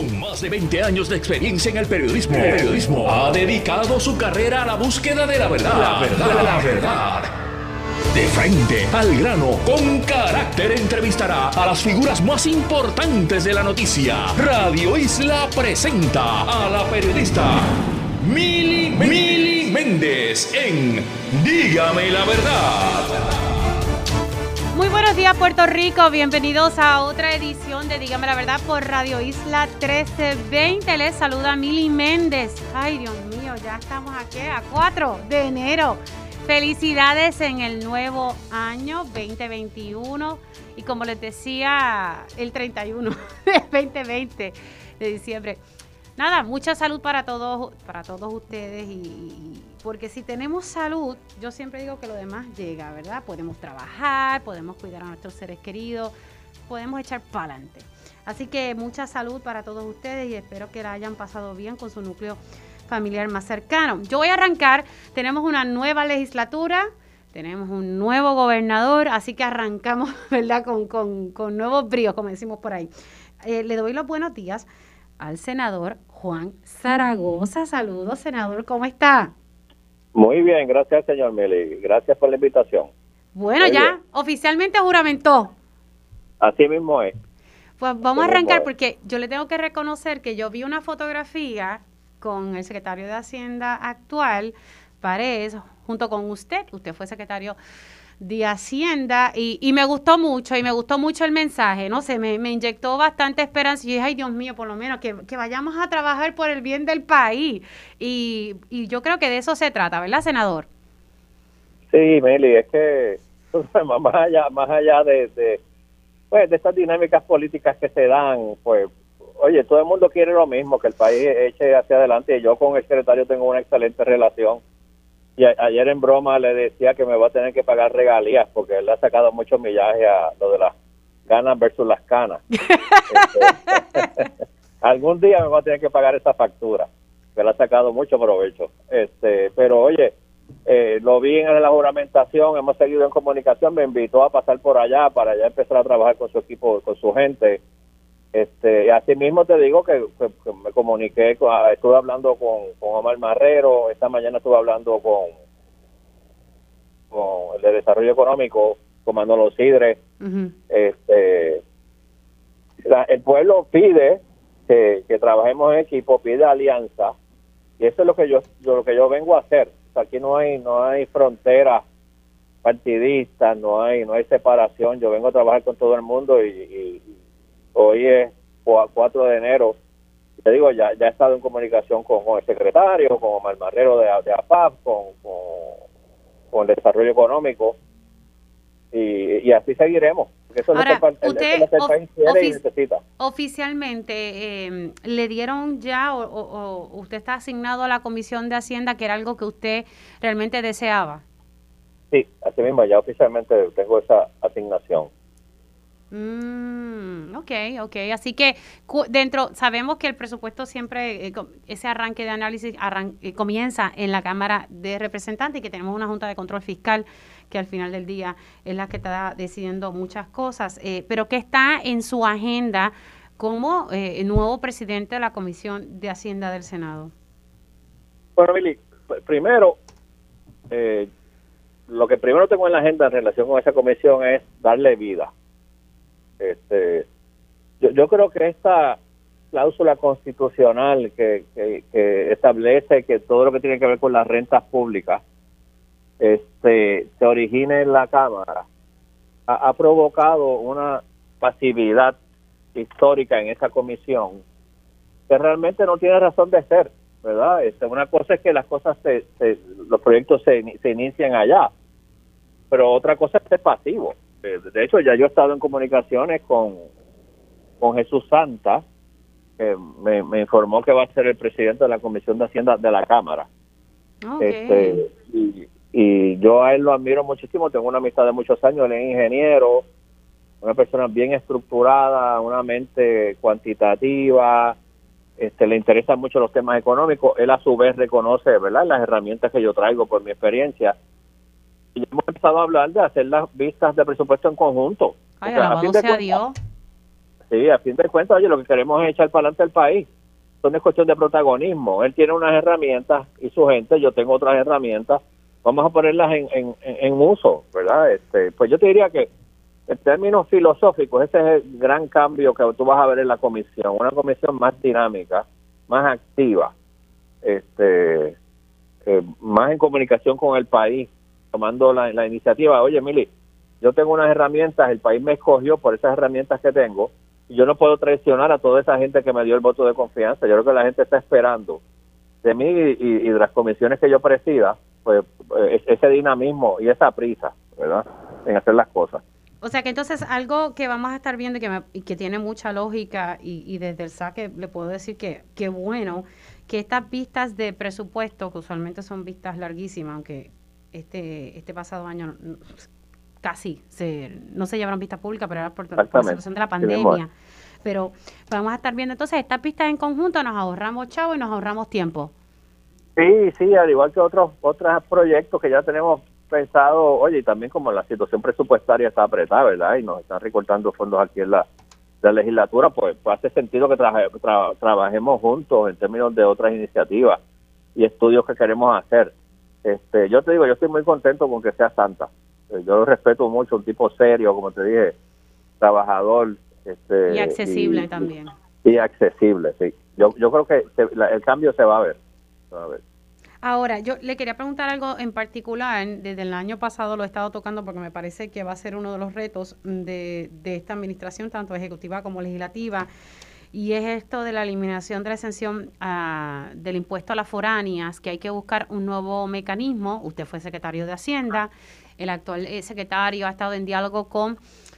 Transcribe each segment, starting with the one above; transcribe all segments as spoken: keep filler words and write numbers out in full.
Con más de veinte años de experiencia en el periodismo, el periodismo ha dedicado su carrera a la búsqueda de la verdad. La verdad, la verdad. De frente, al grano, con carácter, entrevistará a las figuras más importantes de la noticia. Radio Isla presenta a la periodista Mili, Mili Méndez en Dígame la Verdad. Muy buenos días, Puerto Rico. Bienvenidos a otra edición de Dígame la Verdad por Radio Isla trece veinte. Les saluda Mili Méndez. Ay, Dios mío, ya estamos aquí a cuatro de enero. Felicidades en el nuevo año veinte veintiuno. Y como les decía, el treinta y uno de veinte veinte de diciembre. Nada, mucha salud para todos, para todos ustedes y, porque si tenemos salud, yo siempre digo que lo demás llega, ¿verdad? Podemos trabajar, podemos cuidar a nuestros seres queridos, podemos echar para adelante. Así que mucha salud para todos ustedes y espero que la hayan pasado bien con su núcleo familiar más cercano. Yo voy a arrancar, tenemos una nueva legislatura, tenemos un nuevo gobernador, así que arrancamos, ¿verdad? Con, con, con nuevos bríos, como decimos por ahí. Eh, le doy los buenos días al senador Juan Zaragoza. Saludos, senador, ¿cómo está? Muy bien, gracias, señor Mili. Gracias por la invitación. Bueno, Muy ya bien. Oficialmente juramentó. Así mismo es. Pues vamos Así a arrancar porque yo le tengo que reconocer que yo vi una fotografía con el secretario de Hacienda actual, Párez, junto con usted. Usted fue secretario de Hacienda y, y me gustó mucho y me gustó mucho el mensaje, no sé, me, me inyectó bastante esperanza y dije, ay Dios mío, por lo menos que, que vayamos a trabajar por el bien del país y, y yo creo que de eso se trata, ¿verdad, senador? Sí, Meli, es que más allá, más allá de, de, pues, de estas dinámicas políticas que se dan, pues, oye, todo el mundo quiere lo mismo, que el país eche hacia adelante y yo con el secretario tengo una excelente relación. Y a, ayer en broma le decía que me va a tener que pagar regalías porque él le ha sacado mucho millaje a lo de las ganas versus las canas. este, algún día me va a tener que pagar esa factura, que le ha sacado mucho provecho. Este, pero oye, eh, lo vi en la juramentación, hemos seguido en comunicación, me invitó a pasar por allá para ya empezar a trabajar con su equipo, con su gente. Este, y así mismo te digo que, que, que me comuniqué, con, estuve hablando con, con Omar Marrero, esta mañana estuve hablando con, con el de Desarrollo Económico, con Manolo Sidre. Uh-huh. este, la, el pueblo pide que, que trabajemos en equipo, pide alianza, y eso es lo que yo, yo lo que yo vengo a hacer. O sea, aquí no hay no hay fronteras partidistas, no hay no hay separación. Yo vengo a trabajar con todo el mundo y, y hoy es cuatro de enero. Te digo, ya ya he estado en comunicación con, con el secretario, con Omar Marrero de, de A P A P, con, con, con el Desarrollo Económico, y, y así seguiremos. Eso Ahora, es lo que el, usted, eso es lo que el país quiere ofici- y necesita. Oficialmente, eh, ¿le dieron ya o, o, o usted está asignado a la Comisión de Hacienda, que era algo que usted realmente deseaba? Sí, así mismo, ya oficialmente tengo esa asignación. Mm, ok, ok. Así que cu- dentro, sabemos que el presupuesto siempre, eh, ese arranque de análisis arran- eh, comienza en la Cámara de Representantes y que tenemos una Junta de Control Fiscal que al final del día es la que está decidiendo muchas cosas, eh, pero que está en su agenda como eh, nuevo presidente de la Comisión de Hacienda del Senado. Bueno, Mili, primero, eh, lo que primero tengo en la agenda en relación con esa comisión es darle vida. Este, yo, yo creo que esta cláusula constitucional que, que, que establece que todo lo que tiene que ver con las rentas públicas este, se origine en la Cámara ha, ha provocado una pasividad histórica en esa comisión que realmente no tiene razón de ser, ¿verdad? Este, una cosa es que las cosas se, se, los proyectos se, se inician allá, pero otra cosa es ser pasivo. De hecho, ya yo he estado en comunicaciones con, con Jesús Santa, que me, me informó que va a ser el presidente de la Comisión de Hacienda de la Cámara. Okay. Este, y, y yo a él lo admiro muchísimo, tengo una amistad de muchos años, él es ingeniero, una persona bien estructurada, una mente cuantitativa, este, le interesan mucho los temas económicos, él a su vez reconoce, ¿verdad?, las herramientas que yo traigo por mi experiencia. Y hemos empezado a hablar de hacer las vistas de presupuesto en conjunto. Ay, o sea, alabado sea Dios. sí, a fin de cuentas, oye, lo que queremos es echar para adelante el país. Esto no es cuestión de protagonismo. Él tiene unas herramientas y su gente, yo tengo otras herramientas. Vamos a ponerlas en, en, en uso, ¿verdad? Este, pues yo te diría que en términos filosóficos, ese es el gran cambio que tú vas a ver en la comisión. Una comisión más dinámica, más activa, este, eh, más en comunicación con el país, tomando la, la iniciativa. Oye, Mili, yo tengo unas herramientas, el país me escogió por esas herramientas que tengo, y yo no puedo traicionar a toda esa gente que me dio el voto de confianza. Yo creo que la gente está esperando de mí y, y de las comisiones que yo presida, pues ese dinamismo y esa prisa, ¿verdad?, en hacer las cosas. O sea que entonces algo que vamos a estar viendo y que, me, y que tiene mucha lógica, y, y desde el saque le puedo decir que, que bueno, que estas vistas de presupuesto, que usualmente son vistas larguísimas, aunque este este pasado año casi se, no se llevaron vistas públicas, pero era por, por la situación de la pandemia. Sí, pero vamos a estar viendo entonces estas vistas en conjunto, nos ahorramos chavo y nos ahorramos tiempo. Sí, sí, al igual que otros otros proyectos que ya tenemos pensado, oye, y también como la situación presupuestaria está apretada, ¿verdad? Y nos están recortando fondos aquí en la, la legislatura, pues, pues hace sentido que tra tra trabajemos juntos en términos de otras iniciativas y estudios que queremos hacer. Este, yo te digo, yo estoy muy contento con que sea Santa. Yo lo respeto mucho, un tipo serio, como te dije, trabajador. Este, y accesible y, también. Y, y accesible, sí. Yo, yo creo que se, la, el cambio se va a ver. Se va a ver. Ahora, yo le quería preguntar algo en particular. Desde el año pasado lo he estado tocando porque me parece que va a ser uno de los retos de, de esta administración, tanto ejecutiva como legislativa, y es esto de la eliminación de la exención uh, del impuesto a las foráneas, que hay que buscar un nuevo mecanismo. Usted fue secretario de Hacienda, el actual eh, secretario ha estado en diálogo con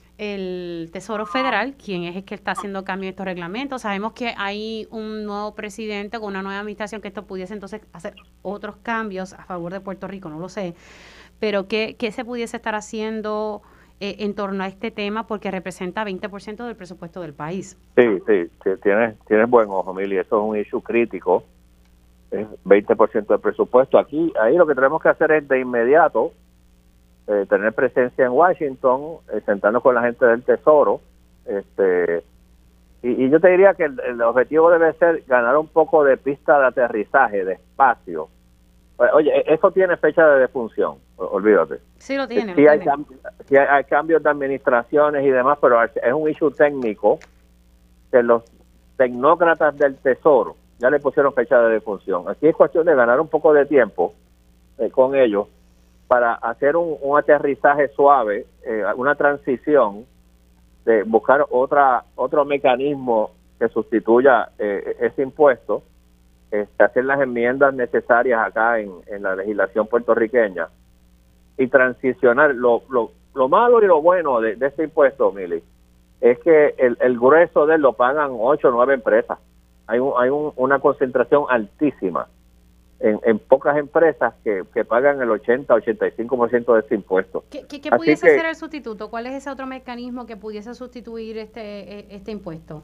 el Tesoro Federal, quien es el que está haciendo cambio en estos reglamentos. Sabemos que hay un nuevo presidente con una nueva administración que esto pudiese entonces hacer otros cambios a favor de Puerto Rico, no lo sé, pero ¿qué, qué se pudiese estar haciendo eh, en torno a este tema? Porque representa veinte por ciento del presupuesto del país. Sí, sí, sí, tienes, tienes buen ojo, Mili, eso es un issue crítico, es veinte por ciento del presupuesto. Aquí, ahí lo que tenemos que hacer es de inmediato Eh, tener presencia en Washington, eh, sentarnos con la gente del Tesoro, este y, y yo te diría que el, el objetivo debe ser ganar un poco de pista de aterrizaje, de espacio. Oye, eso tiene fecha de defunción, olvídate. Sí lo tiene. Sí, lo hay, tiene. Cambi sí hay, hay cambios de administraciones y demás, pero es un issue técnico que los tecnócratas del Tesoro ya le pusieron fecha de defunción. Aquí es cuestión de ganar un poco de tiempo eh, con ellos, para hacer un, un aterrizaje suave, eh, una transición, de buscar otra otro mecanismo que sustituya eh, ese impuesto, este, hacer las enmiendas necesarias acá en, en la legislación puertorriqueña y transicionar. Lo, lo, lo malo y lo bueno de, de este impuesto, Mili, es que el, el grueso de él lo pagan ocho o nueve empresas. Hay, un, hay un, una concentración altísima En, en pocas empresas que, que pagan el ochenta, ochenta y cinco por ciento de este impuesto. ¿Qué, qué, qué pudiese que, ser el sustituto? ¿Cuál es ese otro mecanismo que pudiese sustituir este este impuesto?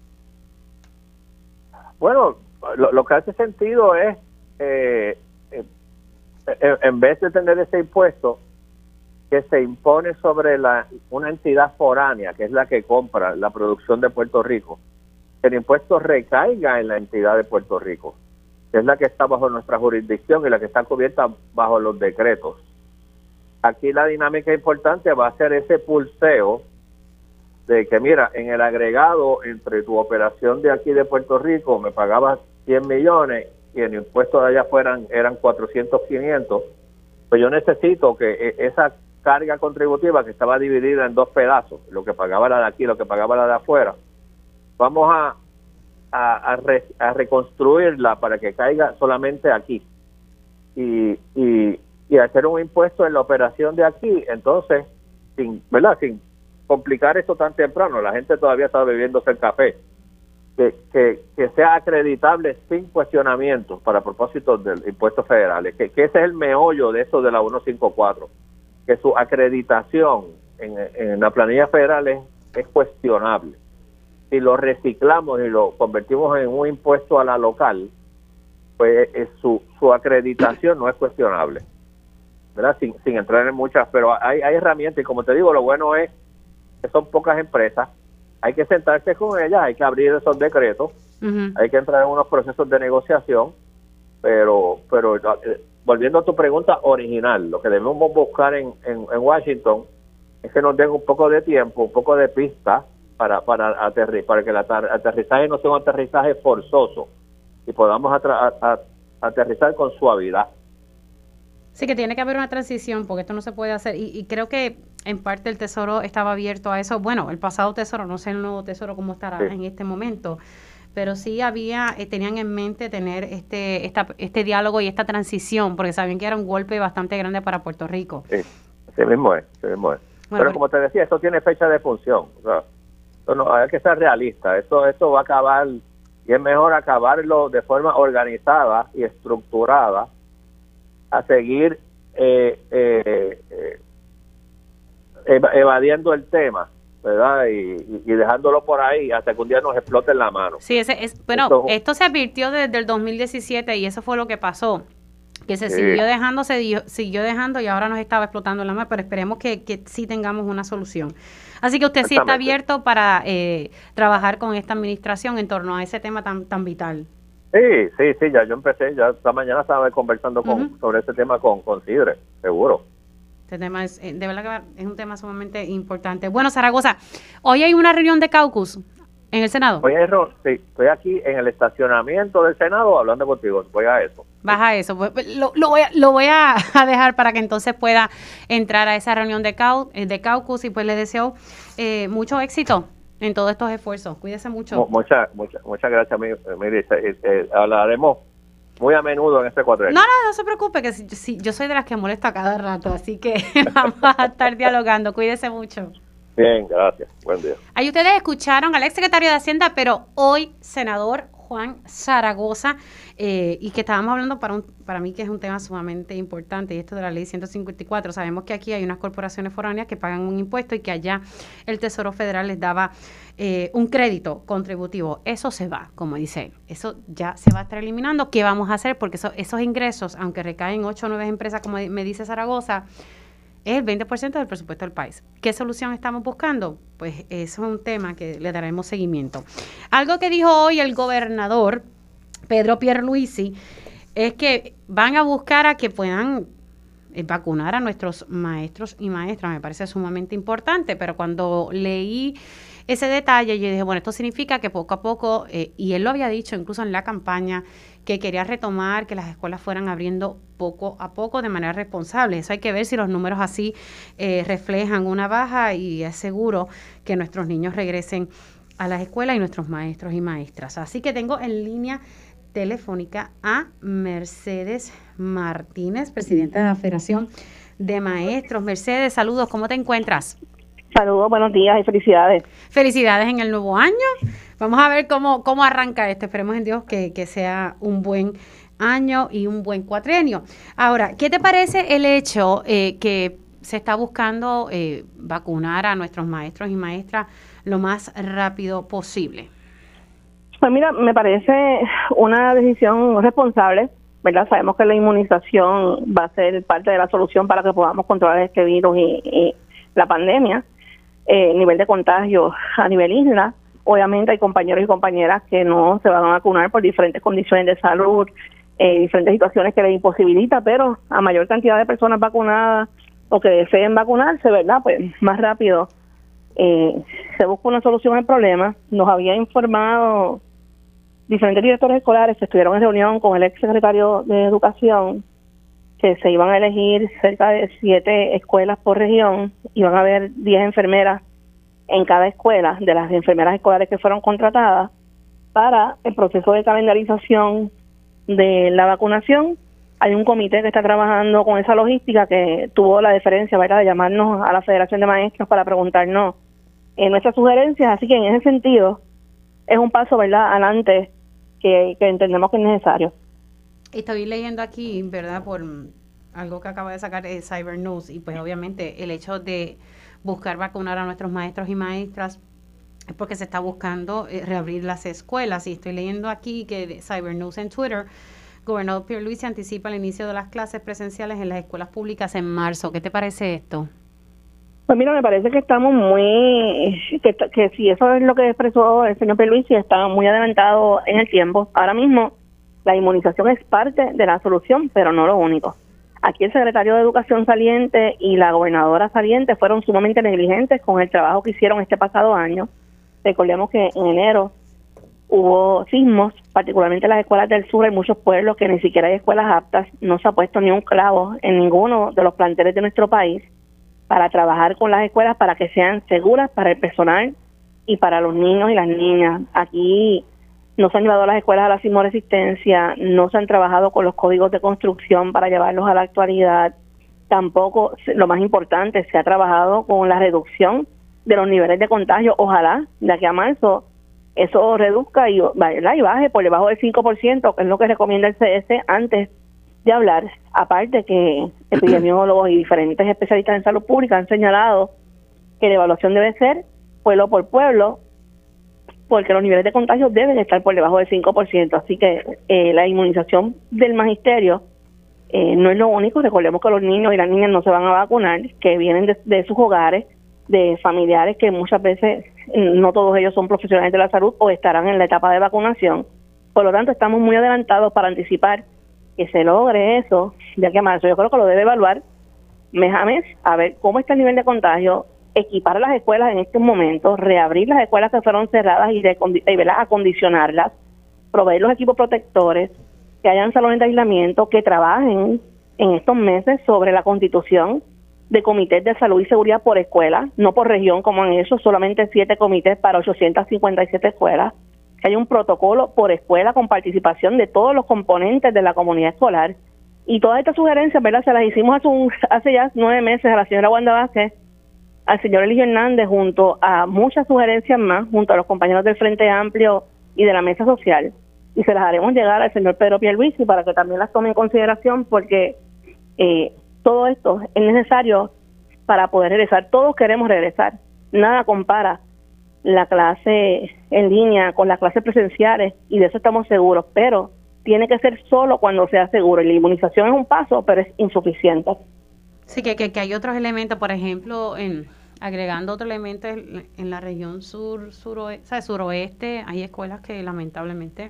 Bueno, lo, lo que hace sentido es, eh, eh, en, en vez de tener ese impuesto que se impone sobre la una entidad foránea, que es la que compra la producción de Puerto Rico, que el impuesto recaiga en la entidad de Puerto Rico, que es la que está bajo nuestra jurisdicción y la que está cubierta bajo los decretos. Aquí la dinámica importante va a ser ese pulseo de que, mira, en el agregado entre tu operación de aquí de Puerto Rico me pagabas cien millones y el impuesto de allá fueran eran cuatrocientos, quinientos, pues yo necesito que esa carga contributiva que estaba dividida en dos pedazos, lo que pagaba la de aquí, lo que pagaba la de afuera, vamos a A, a, re, a reconstruirla para que caiga solamente aquí y, y, y hacer un impuesto en la operación de aquí, entonces, sin, ¿verdad? Sin complicar esto tan temprano, la gente todavía está bebiéndose el café, que, que, que sea acreditable sin cuestionamientos para propósitos del impuesto federal, que, que ese es el meollo de eso de la ciento cincuenta y cuatro, que su acreditación en, en la planilla federal es, es cuestionable. Si lo reciclamos y lo convertimos en un impuesto a la local, pues es su, su acreditación no es cuestionable, ¿verdad? Sin, sin entrar en muchas, pero hay, hay herramientas y como te digo, lo bueno es que son pocas empresas hay que sentarse con ellas, hay que abrir esos decretos, uh-huh. hay que entrar en unos procesos de negociación, pero pero eh, volviendo a tu pregunta original, lo que debemos buscar en, en, en Washington es que nos den un poco de tiempo, un poco de pista para para aterrizar, para que el aterrizaje no sea un aterrizaje forzoso y podamos atra- a, a, aterrizar con suavidad. Sí, que tiene que haber una transición porque esto no se puede hacer y, y creo que en parte el Tesoro estaba abierto a eso. Bueno, el pasado Tesoro, no sé el nuevo Tesoro cómo estará sí. en este momento, pero sí había, eh, tenían en mente tener este esta, este diálogo y esta transición porque sabían que era un golpe bastante grande para Puerto Rico. Sí, así mismo es, así mismo es. Bueno, pero como te decía, esto tiene fecha de función. O sea, esto no, hay que ser realista. Esto, esto va a acabar y es mejor acabarlo de forma organizada y estructurada a seguir eh, eh, eh, evadiendo el tema, ¿verdad? Y, y dejándolo por ahí hasta que un día nos explote en la mano. Sí, ese es, bueno, esto, esto se advirtió desde el dos mil diecisiete y eso fue lo que pasó, que se sí. siguió dejando, se dio, siguió dejando y ahora nos estaba explotando en la mano, pero esperemos que, que sí tengamos una solución. Así que usted sí está abierto para eh, trabajar con esta administración en torno a ese tema tan tan vital. Sí, sí, sí, ya yo empecé, ya esta mañana estaba conversando con, uh-huh. sobre este tema con, con Sidre, seguro. Este tema es, de verdad que es un tema sumamente importante. Bueno, Zaragoza, hoy hay una reunión de caucus en el Senado. Voy a eso, sí, estoy aquí en el estacionamiento del Senado hablando contigo, voy a eso. Vas a eso, lo, lo voy, a, lo voy a dejar para que entonces pueda entrar a esa reunión de, cau, de caucus y pues le deseo eh, mucho éxito en todos estos esfuerzos. Cuídese mucho. Muchas muchas muchas gracias, Miri. Eh, eh, hablaremos muy a menudo en este cuadro. No, no, no se preocupe, que si, si, yo soy de las que molesta cada rato, así que vamos a estar dialogando. Cuídese mucho. Bien, gracias. Buen día. Ahí ustedes escucharon al exsecretario de Hacienda, pero hoy senador Juan Zaragoza, eh, y que estábamos hablando para un, para mí que es un tema sumamente importante, y esto de la ley ciento cincuenta y cuatro. Sabemos que aquí hay unas corporaciones foráneas que pagan un impuesto y que allá el Tesoro Federal les daba eh, un crédito contributivo. Eso se va, como dice él. Eso ya se va a estar eliminando. ¿Qué vamos a hacer? Porque eso, esos ingresos, aunque recaen ocho o nueve empresas, como me dice Zaragoza, es el veinte por ciento del presupuesto del país. ¿Qué solución estamos buscando? Pues eso es un tema que le daremos seguimiento. Algo que dijo hoy el gobernador Pedro Pierluisi es que van a buscar a que puedan vacunar a nuestros maestros y maestras. Me parece sumamente importante, pero cuando leí ese detalle yo dije, bueno, esto significa que poco a poco, eh, y él lo había dicho incluso en la campaña, que quería retomar que las escuelas fueran abriendo poco a poco de manera responsable. Eso hay que ver si los números así eh, reflejan una baja y es seguro que nuestros niños regresen a las escuelas y nuestros maestros y maestras. Así que tengo en línea telefónica a Mercedes Martínez, presidenta de la Federación de Maestros. Mercedes, saludos, ¿cómo te encuentras? Saludos, buenos días y felicidades. Felicidades en el nuevo año. Vamos a ver cómo, cómo arranca esto. Esperemos en Dios que, que sea un buen año y un buen cuatrienio. Ahora, ¿qué te parece el hecho eh, que se está buscando eh, vacunar a nuestros maestros y maestras lo más rápido posible? Pues mira, me parece una decisión responsable, ¿verdad? Sabemos que la inmunización va a ser parte de la solución para que podamos controlar este virus y, y la pandemia. Eh, nivel de contagio a nivel isla. Obviamente hay compañeros y compañeras que no se van a vacunar por diferentes condiciones de salud, eh, diferentes situaciones que les imposibilita, pero a mayor cantidad de personas vacunadas o que deseen vacunarse, ¿verdad? Pues más rápido eh, se busca una solución al problema. Nos había informado diferentes directores escolares que estuvieron en reunión con el ex secretario de Educación que se iban a elegir cerca de siete escuelas por región, iban a haber diez enfermeras en cada escuela, de las enfermeras escolares que fueron contratadas, para el proceso de calendarización de la vacunación. Hay un comité que está trabajando con esa logística que tuvo la deferencia, ¿verdad?, de llamarnos a la Federación de Maestros para preguntarnos eh, nuestras sugerencias, así que en ese sentido es un paso, ¿verdad?, adelante que, que entendemos que es necesario. Estoy leyendo aquí, ¿verdad?, por algo que acaba de sacar eh, Cyber News, y pues obviamente el hecho de buscar vacunar a nuestros maestros y maestras es porque se está buscando eh, reabrir las escuelas. Y estoy leyendo aquí que de Cyber News en Twitter, gobernador Pierluisi anticipa el inicio de las clases presenciales en las escuelas públicas en marzo. ¿Qué te parece esto? Pues mira, me parece que estamos muy, que, que si eso es lo que expresó el señor Pierluisi, está muy adelantado en el tiempo. Ahora mismo la inmunización es parte de la solución, pero no lo único. Aquí el secretario de Educación saliente y la gobernadora saliente fueron sumamente negligentes con el trabajo que hicieron este pasado año. Recordemos que en enero hubo sismos, particularmente en las escuelas del sur, hay muchos pueblos que ni siquiera hay escuelas aptas, no se ha puesto ni un clavo en ninguno de los planteles de nuestro país para trabajar con las escuelas para que sean seguras para el personal y para los niños y las niñas. Aquí no se han llevado a las escuelas a la sismoresistencia, no se han trabajado con los códigos de construcción para llevarlos a la actualidad, tampoco, lo más importante, se ha trabajado con la reducción de los niveles de contagio. Ojalá de aquí a marzo eso reduzca y, y baje por debajo del cinco por ciento, que es lo que recomienda el C D C antes de hablar. Aparte que epidemiólogos y diferentes especialistas en salud pública han señalado que la evaluación debe ser pueblo por pueblo, porque los niveles de contagio deben estar por debajo del cinco por ciento. Así que eh, la inmunización del magisterio eh, no es lo único. Recordemos que los niños y las niñas no se van a vacunar, que vienen de, de sus hogares, de familiares que muchas veces no todos ellos son profesionales de la salud o estarán en la etapa de vacunación. Por lo tanto, estamos muy adelantados para anticipar que se logre eso de aquí a marzo. Yo creo que lo debe evaluar mes a mes, a ver cómo está el nivel de contagio, equipar las escuelas en estos momentos, reabrir las escuelas que fueron cerradas y, de, y ¿verdad? acondicionarlas, proveer los equipos protectores, que hayan salones de aislamiento, que trabajen en estos meses sobre la constitución de comités de salud y seguridad por escuela, no por región como han hecho, solamente siete comités para ochocientas cincuenta y siete escuelas, que haya un protocolo por escuela con participación de todos los componentes de la comunidad escolar. Y todas estas sugerencias, ¿verdad?, se las hicimos hace, un, hace ya nueve meses a la señora Wanda Vázquez, al señor Eligio Hernández, junto a muchas sugerencias más, junto a los compañeros del Frente Amplio y de la Mesa Social, y se las haremos llegar al señor Pedro Pierluisi para que también las tome en consideración, porque eh, todo esto es necesario para poder regresar. Todos queremos regresar. Nada compara la clase en línea con las clases presenciales, y de eso estamos seguros, pero tiene que ser solo cuando sea seguro, y la inmunización es un paso, pero es insuficiente. Sí, que, que, que hay otros elementos, por ejemplo, en, agregando otro elemento en, en la región sur, suroeste, o sea, suroeste, hay escuelas que lamentablemente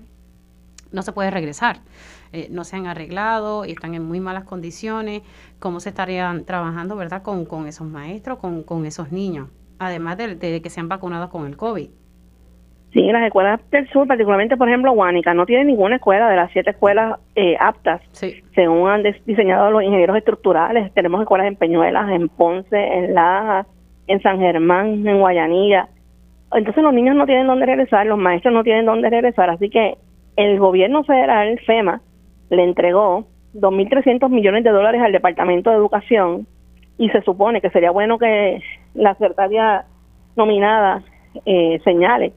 no se puede regresar, eh, no se han arreglado y están en muy malas condiciones. ¿Cómo se estarían trabajando, verdad, con, con esos maestros, con, con esos niños, además de, de que sean vacunados con el COVID? Sí, las escuelas del sur, particularmente, por ejemplo, Guánica, no tiene ninguna escuela de las siete escuelas eh, aptas, sí, según han diseñado los ingenieros estructurales. Tenemos escuelas en Peñuelas, en Ponce, en Lajas, en San Germán, en Guayanilla. Entonces los niños no tienen dónde regresar, los maestros no tienen dónde regresar, así que el gobierno federal, el FEMA, le entregó dos mil trescientos millones de dólares al Departamento de Educación, y se supone que sería bueno que la secretaria nominada eh, señale.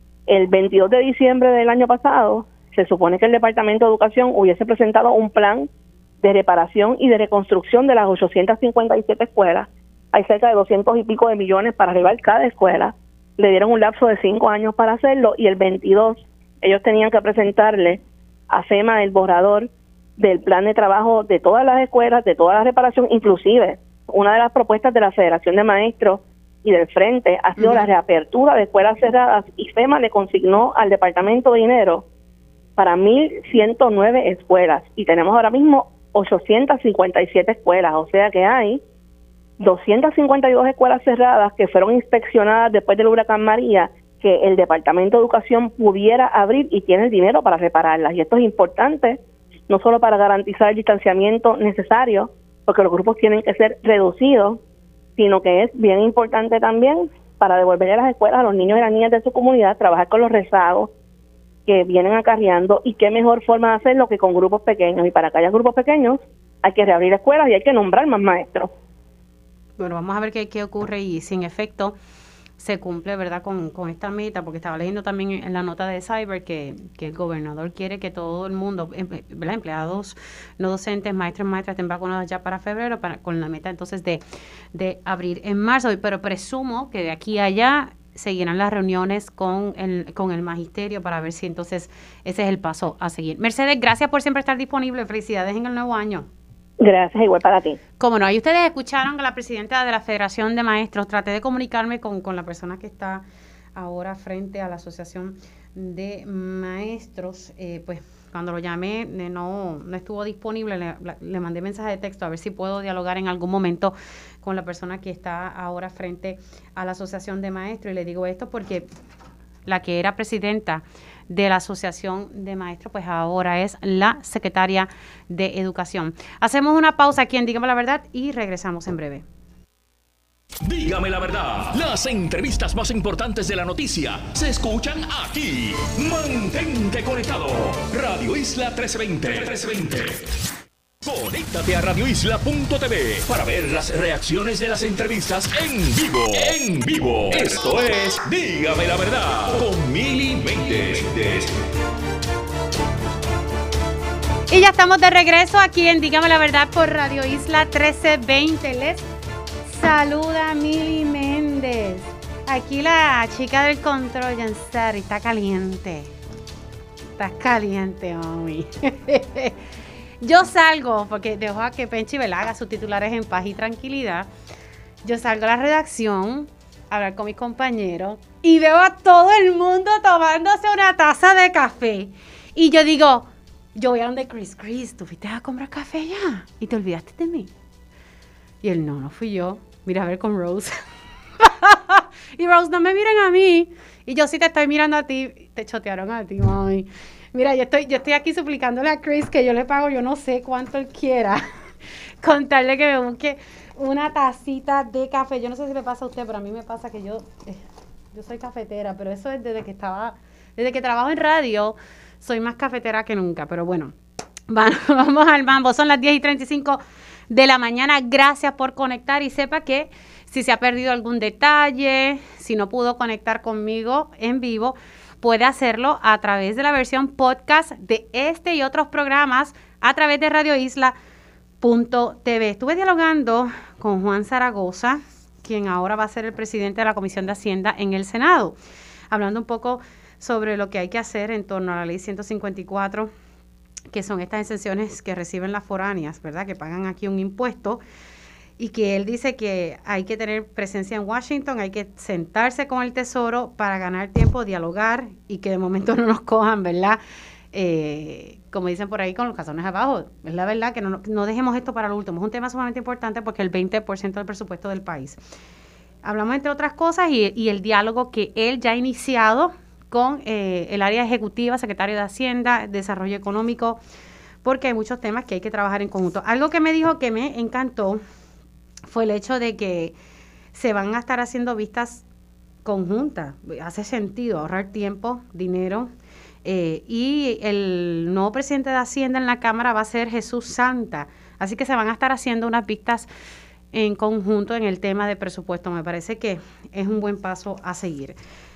El veintidós de diciembre del año pasado, se supone que el Departamento de Educación hubiese presentado un plan de reparación y de reconstrucción de las ochocientas cincuenta y siete escuelas. Hay cerca de doscientos y pico de millones para arreglar cada escuela. Le dieron un lapso de cinco años para hacerlo, y el veintidós ellos tenían que presentarle a FEMA el borrador del plan de trabajo de todas las escuelas, de toda la reparación. Inclusive, una de las propuestas de la Federación de Maestros y del Frente ha sido uh-huh. la reapertura de escuelas cerradas, y FEMA le consignó al departamento de dinero para mil ciento nueve escuelas, y tenemos ahora mismo ochocientas cincuenta y siete escuelas, o sea que hay doscientas cincuenta y dos escuelas cerradas que fueron inspeccionadas después del huracán María, que el Departamento de Educación pudiera abrir y tiene el dinero para repararlas. Y esto es importante, no solo para garantizar el distanciamiento necesario, porque los grupos tienen que ser reducidos, sino que es bien importante también para devolverle a las escuelas a los niños y las niñas de su comunidad, trabajar con los rezagos que vienen acarreando, y qué mejor forma de hacerlo que con grupos pequeños. Y para que haya grupos pequeños hay que reabrir escuelas y hay que nombrar más maestros. Bueno, vamos a ver qué, qué ocurre y si en efecto se cumple, ¿verdad?, con, con esta meta, porque estaba leyendo también en la nota de Cyber que, que el gobernador quiere que todo el mundo, ¿verdad?, empleados no docentes, maestros y maestras, estén vacunados ya para febrero, para, con la meta entonces de, de abrir en marzo. Pero presumo que de aquí a allá seguirán las reuniones con el, con el magisterio para ver si entonces ese es el paso a seguir. Mercedes, gracias por siempre estar disponible. Felicidades en el nuevo año. Gracias, igual para ti. Como no, ahí ustedes escucharon a la presidenta de la Federación de Maestros. Traté de comunicarme con, con la persona que está ahora frente a la Asociación de Maestros. Eh, pues cuando lo llamé eh, no, no estuvo disponible, le, le mandé mensaje de texto a ver si puedo dialogar en algún momento con la persona que está ahora frente a la Asociación de Maestros. Y le digo esto porque la que era presidenta de la Asociación de Maestros, pues ahora es la secretaria de Educación. Hacemos una pausa aquí en Dígame la Verdad y regresamos en breve. Dígame la verdad, las entrevistas más importantes de la noticia se escuchan aquí. Mantente conectado. Radio Isla trescientos veinte. trescientos veinte. Conéctate a radio isla punto t v para ver las reacciones de las entrevistas en vivo. En vivo. Esto es Dígame la Verdad con Mili Méndez. Y ya estamos de regreso aquí en Dígame la Verdad por Radio Isla trece veinte. Les saluda Mili Méndez. Aquí la chica del control, Yansari, está caliente. Está caliente, mami. Yo salgo, porque dejo a que Penchi Vela haga sus titulares en paz y tranquilidad. Yo salgo a la redacción a hablar con mis compañeros y veo a todo el mundo tomándose una taza de café. Y yo digo, yo voy a donde Chris. Chris, ¿tú fuiste a comprar café ya? ¿Y te olvidaste de mí? Y él, no, no fui yo. Mira, a ver con Rose. Y Rose, no me miren a mí. Y yo sí te estoy mirando a ti. Te chotearon a ti, mami. Mira, yo estoy, yo estoy aquí suplicándole a Chris que yo le pago, yo no sé cuánto él quiera, contarle que me busque una tacita de café. Yo no sé si le pasa a usted, pero a mí me pasa que yo, eh, yo soy cafetera, pero eso es desde que estaba, desde que trabajo en radio, soy más cafetera que nunca. Pero bueno, vamos, vamos al mambo. Son las diez y treinta y cinco de la mañana. Gracias por conectar y sepa que si se ha perdido algún detalle, si no pudo conectar conmigo en vivo, puede hacerlo a través de la versión podcast de este y otros programas a través de radio isla punto t v. Estuve dialogando con Juan Zaragoza, quien ahora va a ser el presidente de la Comisión de Hacienda en el Senado, hablando un poco sobre lo que hay que hacer en torno a la ley ciento cincuenta y cuatro, que son estas exenciones que reciben las foráneas, ¿verdad?, que pagan aquí un impuesto, y que él dice que hay que tener presencia en Washington, hay que sentarse con el Tesoro para ganar tiempo, dialogar y que de momento no nos cojan, ¿verdad? Eh, como dicen por ahí, con los calzones abajo. Es la verdad que no, no dejemos esto para lo último. Es un tema sumamente importante porque es el veinte por ciento del presupuesto del país. Hablamos entre otras cosas y, y el diálogo que él ya ha iniciado con eh, el área ejecutiva, secretario de Hacienda, Desarrollo Económico, porque hay muchos temas que hay que trabajar en conjunto. Algo que me dijo que me encantó fue el hecho de que se van a estar haciendo vistas conjuntas. Hace sentido ahorrar tiempo, dinero, eh, y el nuevo presidente de Hacienda en la Cámara va a ser Jesús Santa, así que se van a estar haciendo unas vistas en conjunto en el tema de presupuesto. Me parece que es un buen paso a seguir.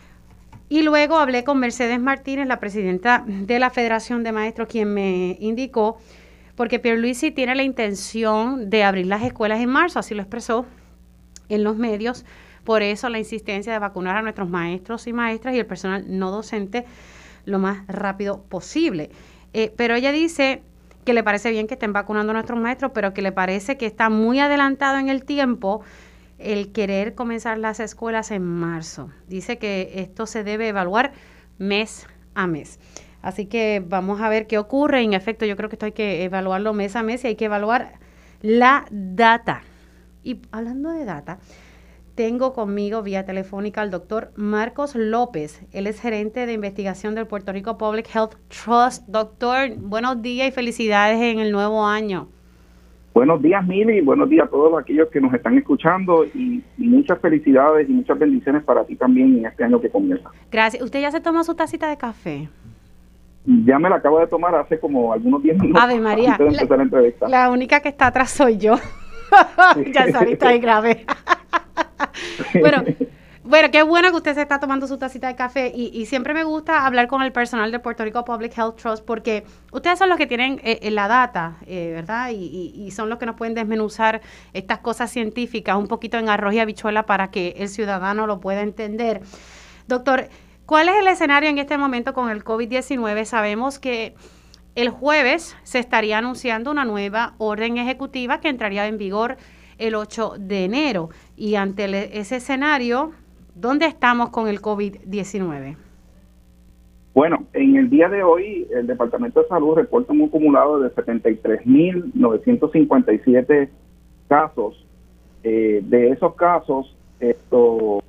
Y luego hablé con Mercedes Martínez, la presidenta de la Federación de Maestros, quien me indicó, porque Pierluisi tiene la intención de abrir las escuelas en marzo, así lo expresó en los medios, por eso la insistencia de vacunar a nuestros maestros y maestras y el personal no docente lo más rápido posible. Eh, pero ella dice que le parece bien que estén vacunando a nuestros maestros, pero que le parece que está muy adelantado en el tiempo el querer comenzar las escuelas en marzo. Dice que esto se debe evaluar mes a mes. Así que vamos a ver qué ocurre. En efecto, yo creo que esto hay que evaluarlo mes a mes y hay que evaluar la data. Y hablando de data, tengo conmigo vía telefónica al doctor Marcos López. Él es gerente de investigación del Puerto Rico Public Health Trust. Doctor, buenos días y felicidades en el nuevo año. Buenos días, Mili, buenos días a todos aquellos que nos están escuchando y, y muchas felicidades y muchas bendiciones para ti también en este año que comienza. Gracias. ¿Usted ya se tomó su tacita de café? Ya me la acabo de tomar hace como algunos diez minutos. Ave María, antes de empezar la entrevista. La única que está atrás soy yo. Ya saliste ahí grave. bueno, bueno, qué bueno que usted se está tomando su tacita de café y, y siempre me gusta hablar con el personal de Puerto Rico Public Health Trust porque ustedes son los que tienen eh, la data, eh, ¿verdad? Y, y, y son los que nos pueden desmenuzar estas cosas científicas un poquito en arroz y habichuela para que el ciudadano lo pueda entender. Doctor, ¿cuál es el escenario en este momento con el COVID diecinueve? Sabemos que el jueves se estaría anunciando una nueva orden ejecutiva que entraría en vigor el ocho de enero. Y ante el, ese escenario, ¿dónde estamos con el COVID diecinueve? Bueno, en el día de hoy, el Departamento de Salud reporta un acumulado de setenta y tres mil novecientos cincuenta y siete casos. Eh, de esos casos, esto,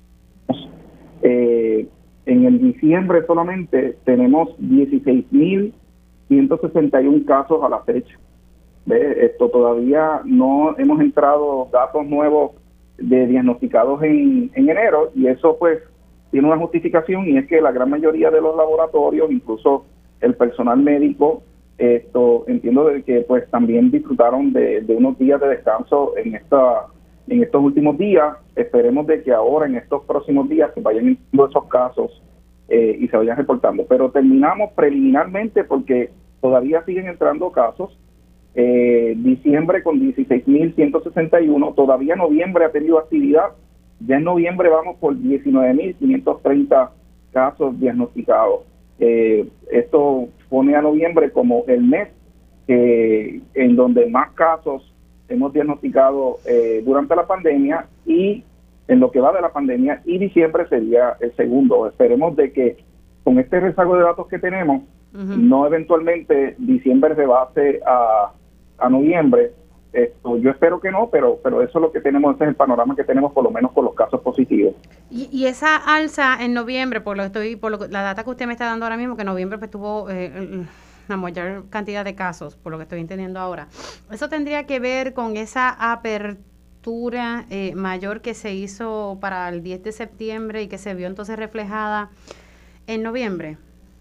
eh, en el diciembre solamente tenemos dieciséis mil ciento sesenta y uno casos a la fecha. ¿Ve? Esto todavía no hemos entrado datos nuevos de diagnosticados en, en enero, y eso pues tiene una justificación, y es que la gran mayoría de los laboratorios, incluso el personal médico, esto entiendo de que pues también disfrutaron de, de unos días de descanso en esta en estos últimos días. Esperemos de que ahora en estos próximos días se vayan entrando esos casos eh, y se vayan reportando. Pero terminamos preliminarmente porque todavía siguen entrando casos. Eh, diciembre con dieciséis mil ciento sesenta y uno, todavía noviembre ha tenido actividad. Ya en noviembre vamos por diecinueve mil quinientos treinta casos diagnosticados. Eh, esto pone a noviembre como el mes eh, en donde más casos hemos diagnosticado eh, durante la pandemia, y en lo que va de la pandemia, y diciembre sería el segundo. Esperemos de que con este rezago de datos que tenemos, uh-huh. no eventualmente diciembre rebase a, a noviembre. Esto, yo espero que no, pero pero eso es lo que tenemos, ese es el panorama que tenemos, por lo menos con los casos positivos. Y, y esa alza en noviembre, por lo que estoy, por lo, la data que usted me está dando ahora mismo, que en noviembre pues tuvo eh, la mayor cantidad de casos, por lo que estoy entendiendo ahora, ¿eso tendría que ver con esa apertura eh, mayor que se hizo para el diez de septiembre y que se vio entonces reflejada en noviembre?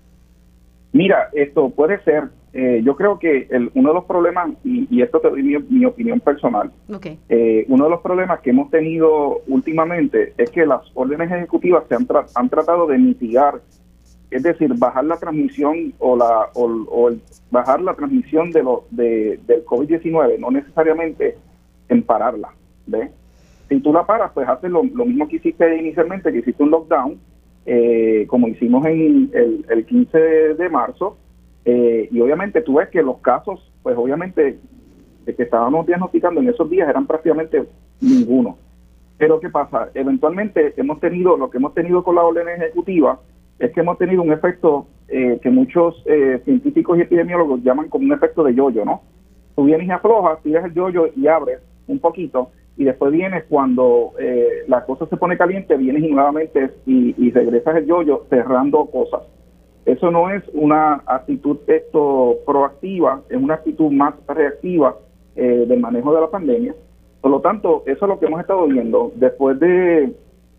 Mira, esto puede ser. Eh, yo creo que el, uno de los problemas, y, y esto te doy mi, mi opinión personal, okay. eh, uno de los problemas que hemos tenido últimamente es que las órdenes ejecutivas se han, tra han tratado de mitigar, es decir, bajar la transmisión o la o, o el, bajar la transmisión de lo, de, del COVID diecinueve, no necesariamente en pararla. ¿Ves? Si tú la paras, pues haces lo, lo mismo que hiciste inicialmente, que hiciste un lockdown, eh, como hicimos en el, el quince de marzo. Eh, y obviamente tú ves que los casos, pues obviamente, de que estábamos diagnosticando en esos días eran prácticamente ninguno. Pero ¿qué pasa? Eventualmente hemos tenido, lo que hemos tenido con la orden ejecutiva, es que hemos tenido un efecto eh, que muchos eh, científicos y epidemiólogos llaman como un efecto de yoyo, ¿no? Tú vienes y aflojas, tiras el yoyo y abres un poquito, y después vienes cuando eh, la cosa se pone caliente, vienes y nuevamente y, y regresas el yoyo cerrando cosas. Eso no es una actitud esto proactiva, es una actitud más reactiva eh, del manejo de la pandemia. Por lo tanto, eso es lo que hemos estado viendo. Después de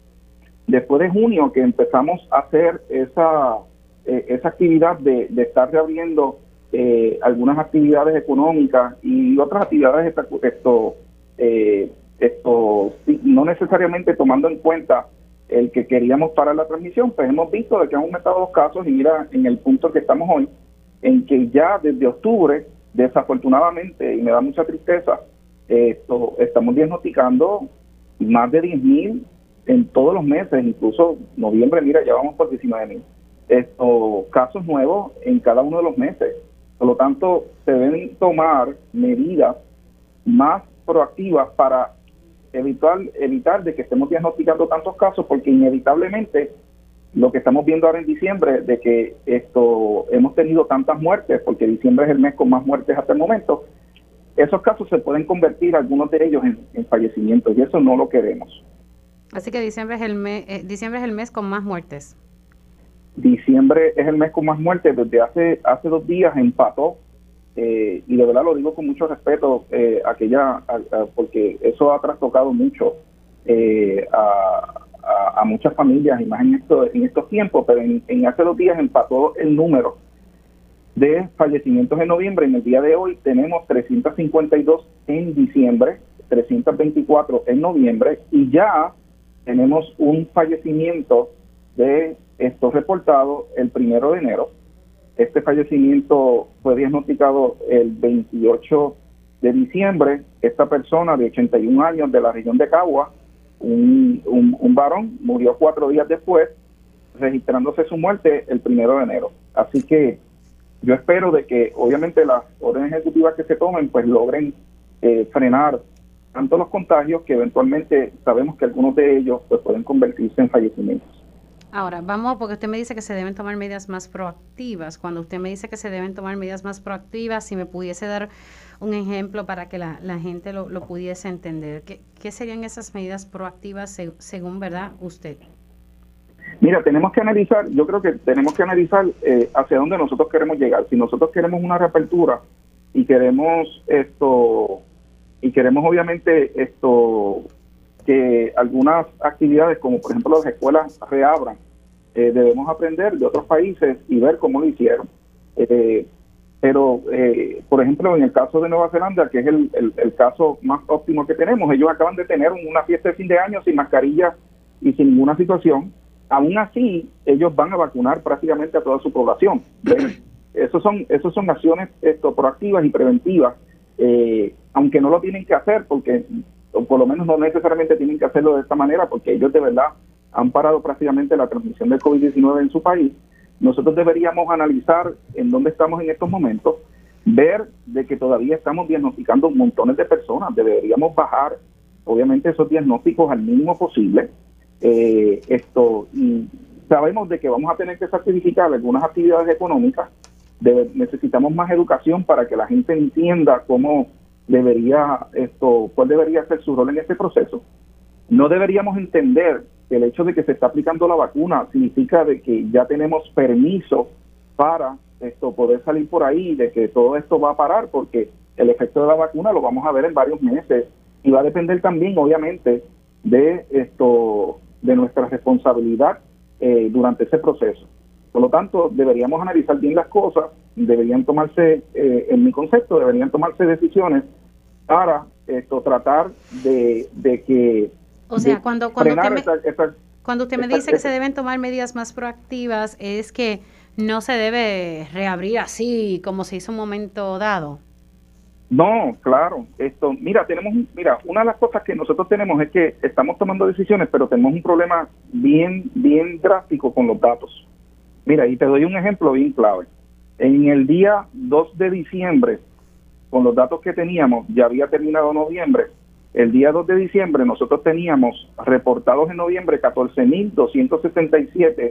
después de junio, que empezamos a hacer esa eh, esa actividad de, de estar reabriendo eh, algunas actividades económicas y otras actividades esto, esto, eh, esto no necesariamente tomando en cuenta el que queríamos parar la transmisión, pues hemos visto de que han aumentado los casos, y mira en el punto que estamos hoy, en que ya desde octubre, desafortunadamente, y me da mucha tristeza, esto, estamos diagnosticando más de diez mil en todos los meses, incluso noviembre, mira, ya vamos por diecinueve mil estos casos nuevos en cada uno de los meses. Por lo tanto, se deben tomar medidas más proactivas para evitar evitar de que estemos diagnosticando tantos casos, porque inevitablemente lo que estamos viendo ahora en diciembre, de que esto hemos tenido tantas muertes, porque diciembre es el mes con más muertes hasta el momento, esos casos se pueden convertir, algunos de ellos, en, en fallecimientos, y eso no lo queremos. Así que diciembre es el mes, eh, diciembre es el mes con más muertes. Diciembre es el mes con más muertes. Desde hace hace dos días empató. Eh, y de verdad lo digo con mucho respeto, eh, aquella, a, a, porque eso ha trastocado mucho eh, a, a, a muchas familias, y más en, esto, en estos tiempos, pero en, en hace dos días empató el número de fallecimientos en noviembre. En el día de hoy tenemos trescientos cincuenta y dos en diciembre, trescientos veinticuatro en noviembre, y ya tenemos un fallecimiento de estos reportados el primero de enero. Este fallecimiento fue diagnosticado el veintiocho de diciembre. Esta persona de ochenta y un años de la región de Cagua, un, un, un varón, murió cuatro días después, registrándose su muerte el primero de enero. Así que yo espero de que obviamente las órdenes ejecutivas que se tomen pues logren eh, frenar tanto los contagios que eventualmente sabemos que algunos de ellos pues pueden convertirse en fallecimientos. Ahora, vamos, porque usted me dice que se deben tomar medidas más proactivas. Cuando usted me dice que se deben tomar medidas más proactivas, si me pudiese dar un ejemplo para que la, la gente lo, lo pudiese entender, ¿qué, qué serían esas medidas proactivas se, según, verdad, usted? Mira, tenemos que analizar, yo creo que tenemos que analizar eh, hacia dónde nosotros queremos llegar. Si nosotros queremos una reapertura y queremos esto, y queremos obviamente esto, que algunas actividades como por ejemplo las escuelas reabran, eh, debemos aprender de otros países y ver cómo lo hicieron. Eh, pero, eh, por ejemplo, en el caso de Nueva Zelanda, que es el, el, el caso más óptimo que tenemos, ellos acaban de tener una fiesta de fin de año sin mascarilla y sin ninguna situación. Aún así, ellos van a vacunar prácticamente a toda su población. Esos son, esos son acciones esto, proactivas y preventivas, eh, aunque no lo tienen que hacer porque o por lo menos no necesariamente tienen que hacerlo de esta manera, porque ellos de verdad han parado prácticamente la transmisión del COVID diecinueve en su país. Nosotros deberíamos analizar en dónde estamos en estos momentos, ver de que todavía estamos diagnosticando montones de personas, deberíamos bajar obviamente esos diagnósticos al mínimo posible, eh, esto y sabemos de que vamos a tener que sacrificar algunas actividades económicas, de, necesitamos más educación para que la gente entienda cómo debería esto, cuál debería ser su rol en este proceso. No deberíamos entender que el hecho de que se está aplicando la vacuna significa de que ya tenemos permiso para esto poder salir por ahí, de que todo esto va a parar, porque el efecto de la vacuna lo vamos a ver en varios meses y va a depender también obviamente de esto, de nuestra responsabilidad eh, durante ese proceso. Por lo tanto, deberíamos analizar bien las cosas, deberían tomarse, eh, en mi concepto, deberían tomarse decisiones para esto tratar de, de que... O sea, cuando, cuando usted me, esta, esta, cuando usted me esta, dice que esta, se deben tomar medidas más proactivas, es que no se debe reabrir así como se hizo un momento dado. No, claro. Esto, mira, tenemos, mira, una de las cosas que nosotros tenemos es que estamos tomando decisiones, pero tenemos un problema bien, bien drástico con los datos. Mira, y te doy un ejemplo bien clave. En el día dos de diciembre, con los datos que teníamos, ya había terminado noviembre. El día dos de diciembre nosotros teníamos reportados en noviembre catorce mil doscientos sesenta y siete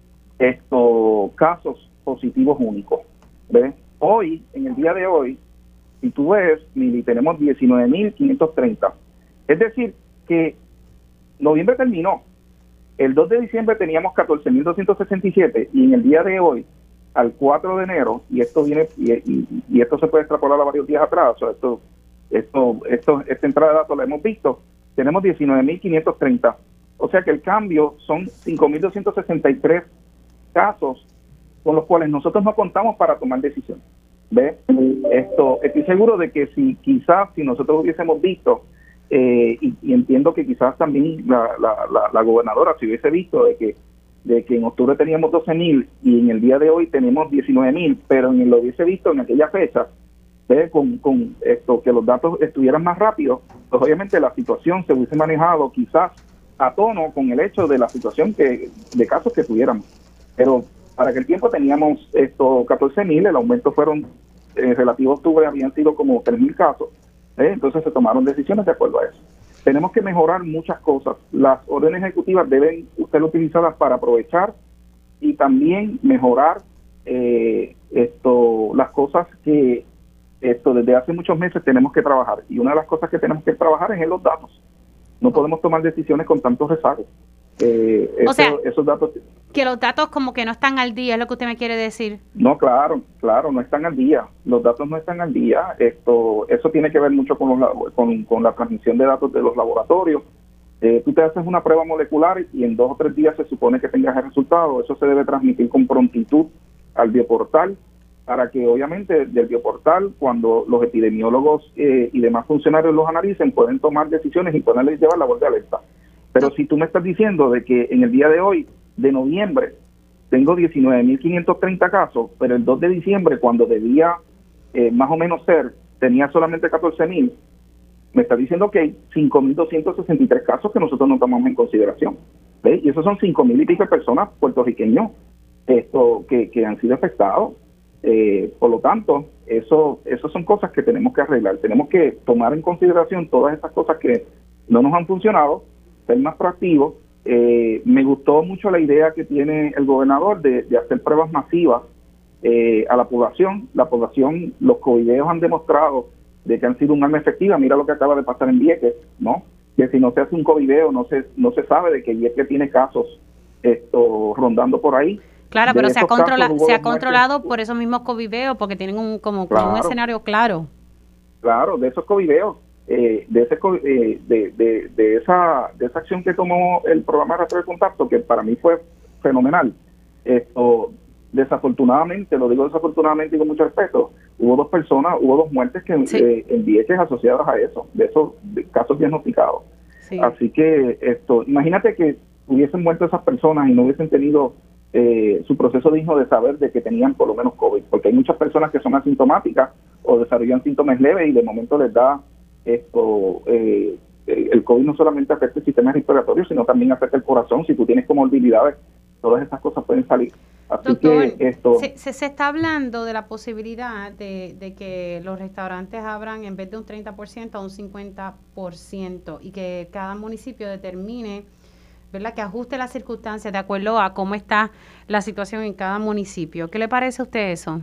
estos casos positivos únicos. ¿Ves? Hoy, en el día de hoy, si tú ves, Mili, tenemos diecinueve mil quinientos treinta. Es decir, que noviembre terminó. El dos de diciembre teníamos catorce mil doscientos sesenta y siete y en el día de hoy, al cuatro de enero, y esto viene y, y, y esto se puede extrapolar a varios días atrás, o sea, esto, esto, esto, esta entrada de datos la hemos visto, tenemos diecinueve mil quinientos treinta. O sea que el cambio son cinco mil doscientos sesenta y tres casos con los cuales nosotros no contamos para tomar decisiones. ¿Ves? Esto, estoy seguro de que si quizás si nosotros hubiésemos visto Eh, y, y entiendo que quizás también la, la, la, la gobernadora si hubiese visto de que de que en octubre teníamos doce mil y en el día de hoy tenemos diecinueve mil, pero en lo hubiese visto en aquella fecha, ¿ves? Con, con esto que los datos estuvieran más rápidos, pues obviamente la situación se hubiese manejado quizás a tono con el hecho de la situación que de casos que tuviéramos. Pero para aquel tiempo teníamos estos catorce mil, el aumento fueron eh, relativo a octubre habían sido como tres mil casos. ¿Eh? Entonces se tomaron decisiones de acuerdo a eso. Tenemos que mejorar muchas cosas. Las órdenes ejecutivas deben ser utilizadas para aprovechar y también mejorar eh, esto, las cosas que esto desde hace muchos meses tenemos que trabajar. Y una de las cosas que tenemos que trabajar es en los datos. No podemos tomar decisiones con tantos rezagos. Eh, o eso, sea, esos datos que los datos como que no están al día, es lo que usted me quiere decir. No, claro, claro, no están al día. Los datos no están al día. Esto, eso tiene que ver mucho con, los, con, con la transmisión de datos de los laboratorios. Eh, tú te haces una prueba molecular y en dos o tres días se supone que tengas el resultado. Eso se debe transmitir con prontitud al bioportal para que obviamente del bioportal, cuando los epidemiólogos eh, y demás funcionarios los analicen, pueden tomar decisiones y pueden llevar la voz de alerta. Pero si tú me estás diciendo de que en el día de hoy, de noviembre, tengo diecinueve mil quinientos treinta casos, pero el dos de diciembre, cuando debía eh, más o menos ser, tenía solamente catorce mil, me está diciendo que hay cinco mil doscientos sesenta y tres casos que nosotros no tomamos en consideración. ¿Ves? Y esos son cinco mil y pico personas puertorriqueños esto, que, que han sido afectados. Eh, por lo tanto, eso, eso son cosas que tenemos que arreglar. Tenemos que tomar en consideración todas estas cosas que no nos han funcionado, ser más proactivos. Eh, me gustó mucho la idea que tiene el gobernador de, de hacer pruebas masivas eh, a la población. La población, los covideos han demostrado de que han sido un arma efectiva. Mira lo que acaba de pasar en Vieques, ¿no? Que si no se hace un covideo, no se, no se sabe de que Vieques tiene casos esto rondando por ahí. Claro, De pero se ha, esos controla, casos hubo se ha dos muertes. controlado por esos mismos covideos, porque tienen un como Claro. un escenario claro. Claro, de esos covideos, eh, de ese co- eh, de, de, de esa de esa acción que tomó el programa de rastreo de contacto, que para mí fue fenomenal. Esto, desafortunadamente, lo digo desafortunadamente y con mucho respeto, hubo dos personas, hubo dos muertes que Sí. eh, en Vieques asociadas a eso, de esos de casos diagnosticados. Sí. Así que esto, imagínate que hubiesen muerto esas personas y no hubiesen tenido eh, su proceso digno de saber de que tenían por lo menos COVID, porque hay muchas personas que son asintomáticas o desarrollan síntomas leves y de momento les da esto, eh, el COVID no solamente afecta el sistema respiratorio, sino también afecta el corazón. Si tú tienes comorbilidades, todas estas cosas pueden salir. Así Doctor, que esto... se, se, se está hablando de la posibilidad de, de que los restaurantes abran en vez de un treinta por ciento a un cincuenta por ciento y que cada municipio determine, ¿verdad?, que ajuste las circunstancias de acuerdo a cómo está la situación en cada municipio. ¿Qué le parece a usted eso?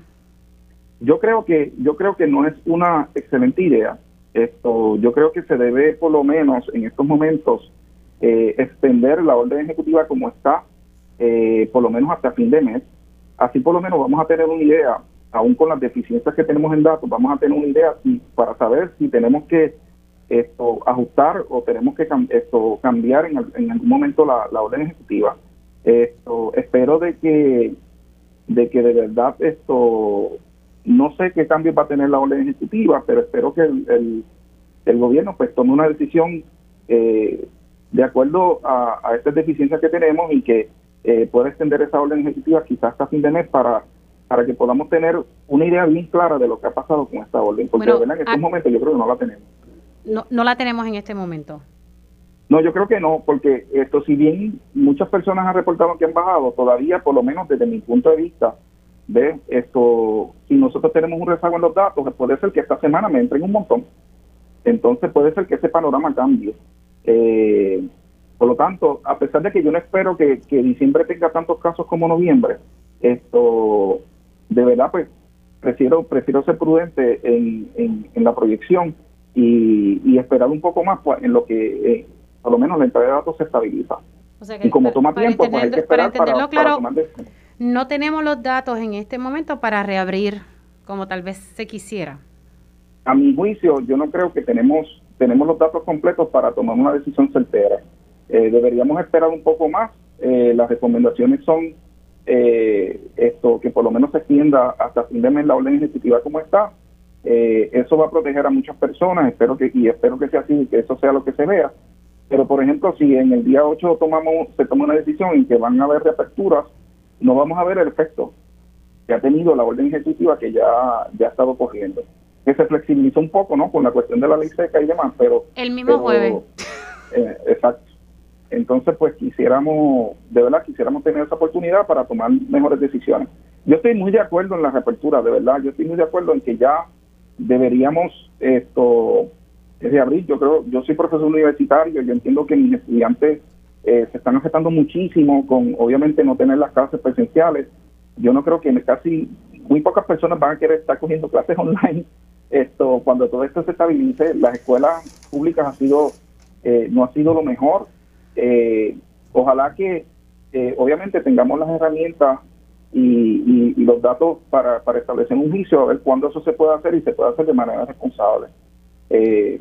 Yo creo que yo creo que no es una excelente idea. Esto, yo creo que se debe por lo menos en estos momentos eh, extender la orden ejecutiva como está, eh, por lo menos hasta fin de mes. Así por lo menos vamos a tener una idea, aún con las deficiencias que tenemos en datos, vamos a tener una idea si, para saber si tenemos que esto ajustar o tenemos que cam- esto cambiar en, en algún momento la, la orden ejecutiva. Esto, espero de que de que de verdad esto, no sé qué cambios va a tener la orden ejecutiva, pero espero que el, el, el gobierno pues tome una decisión eh, de acuerdo a, a estas deficiencias que tenemos y que eh, pueda extender esa orden ejecutiva quizás hasta fin de mes para para que podamos tener una idea bien clara de lo que ha pasado con esta orden, porque Bueno, de verdad en estos a- momentos yo creo que no la tenemos. No, no la tenemos en este momento. No, yo creo que no, porque esto, si bien muchas personas han reportado que han bajado, todavía, por lo menos desde mi punto de vista, de esto, si nosotros tenemos un rezago en los datos, puede ser que esta semana me entren un montón. Entonces puede ser que ese panorama cambie. Eh, por lo tanto, a pesar de que yo no espero que, que diciembre tenga tantos casos como noviembre, esto, de verdad, pues, prefiero prefiero ser prudente en, en, en la proyección y, y esperar un poco más pues, en lo que eh, por lo menos la entrada de datos se estabiliza. O sea que Y como para- toma para tiempo, pues hay que entender- para esperar para, entenderlo para claro, tomar decisiones. no tenemos los datos en este momento para reabrir como tal vez se quisiera. A mi juicio, yo no creo que tenemos tenemos los datos completos para tomar una decisión certera. Eh, deberíamos esperar un poco más. Eh, las recomendaciones son eh, esto que por lo menos se extienda hasta fin de mes la orden ejecutiva como está. Eh, eso va a proteger a muchas personas, espero que y espero que sea así, que eso sea lo que se vea. Pero, por ejemplo, si en el día ocho tomamos se toma una decisión en que van a haber reaperturas, no vamos a ver el efecto que ha tenido la orden ejecutiva que ya, ya ha estado corriendo. Que se flexibilizó un poco, ¿no?, con la cuestión de la ley seca y demás, pero... El mismo pero, jueves. eh, exacto. Entonces, pues quisiéramos, de verdad, quisiéramos tener esa oportunidad para tomar mejores decisiones. Yo estoy muy de acuerdo en la reapertura, de verdad, yo estoy muy de acuerdo en que ya deberíamos esto reabrir. Yo creo, yo soy profesor universitario, yo entiendo que mis estudiantes eh, se están afectando muchísimo con, obviamente, no tener las clases presenciales. Yo no creo que casi muy pocas personas van a querer estar cogiendo clases online. Esto, cuando todo esto se estabilice, las escuelas públicas ha sido, eh, no ha sido lo mejor. Eh, ojalá que, eh, obviamente, tengamos las herramientas y, y, y los datos para, para establecer un juicio, a ver cuándo eso se puede hacer y se puede hacer de manera responsable. Eh,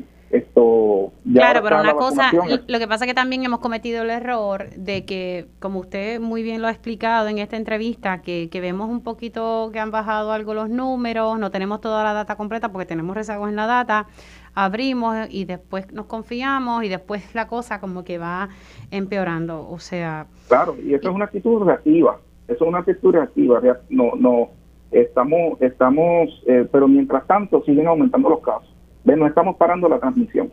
esto ya Claro, pero está una la cosa, vacunación. lo que pasa es que también hemos cometido el error de que, como usted muy bien lo ha explicado en esta entrevista, que, que vemos un poquito que han bajado algo los números, no tenemos toda la data completa porque tenemos rezagos en la data, abrimos y después nos confiamos y después la cosa como que va empeorando, o sea... Claro, y eso es una actitud reactiva, eso es una actitud reactiva, rea- no, no, estamos, estamos, eh, pero mientras tanto siguen aumentando los casos. ¿Ven? No estamos parando la transmisión.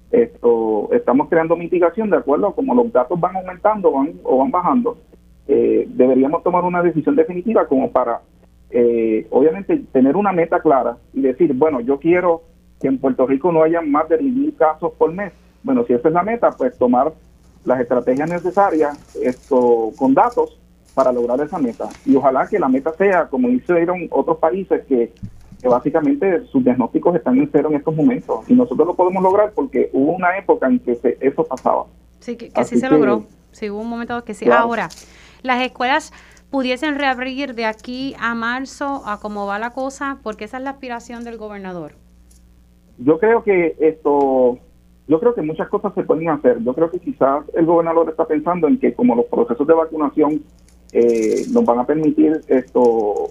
Esto, estamos creando mitigación de acuerdo a como los datos van aumentando van, o van bajando. Eh, deberíamos tomar una decisión definitiva como para eh, obviamente tener una meta clara y decir, bueno, yo quiero que en Puerto Rico no haya más de diez mil casos por mes. Bueno, si esa es la meta, pues tomar las estrategias necesarias esto con datos para lograr esa meta. Y ojalá que la meta sea, como hicieron otros países, que, que básicamente sus diagnósticos están en cero en estos momentos. Y nosotros lo podemos lograr porque hubo una época en que se, eso pasaba. Sí, que, que sí se que, logró. Sí, hubo un momento que sí. Claro. Ahora, las escuelas pudiesen reabrir de aquí a marzo, a cómo va la cosa, porque esa es la aspiración del gobernador. Yo creo que esto, yo creo que muchas cosas se pueden hacer. Yo creo que quizás el gobernador está pensando en que como los procesos de vacunación eh, nos van a permitir esto,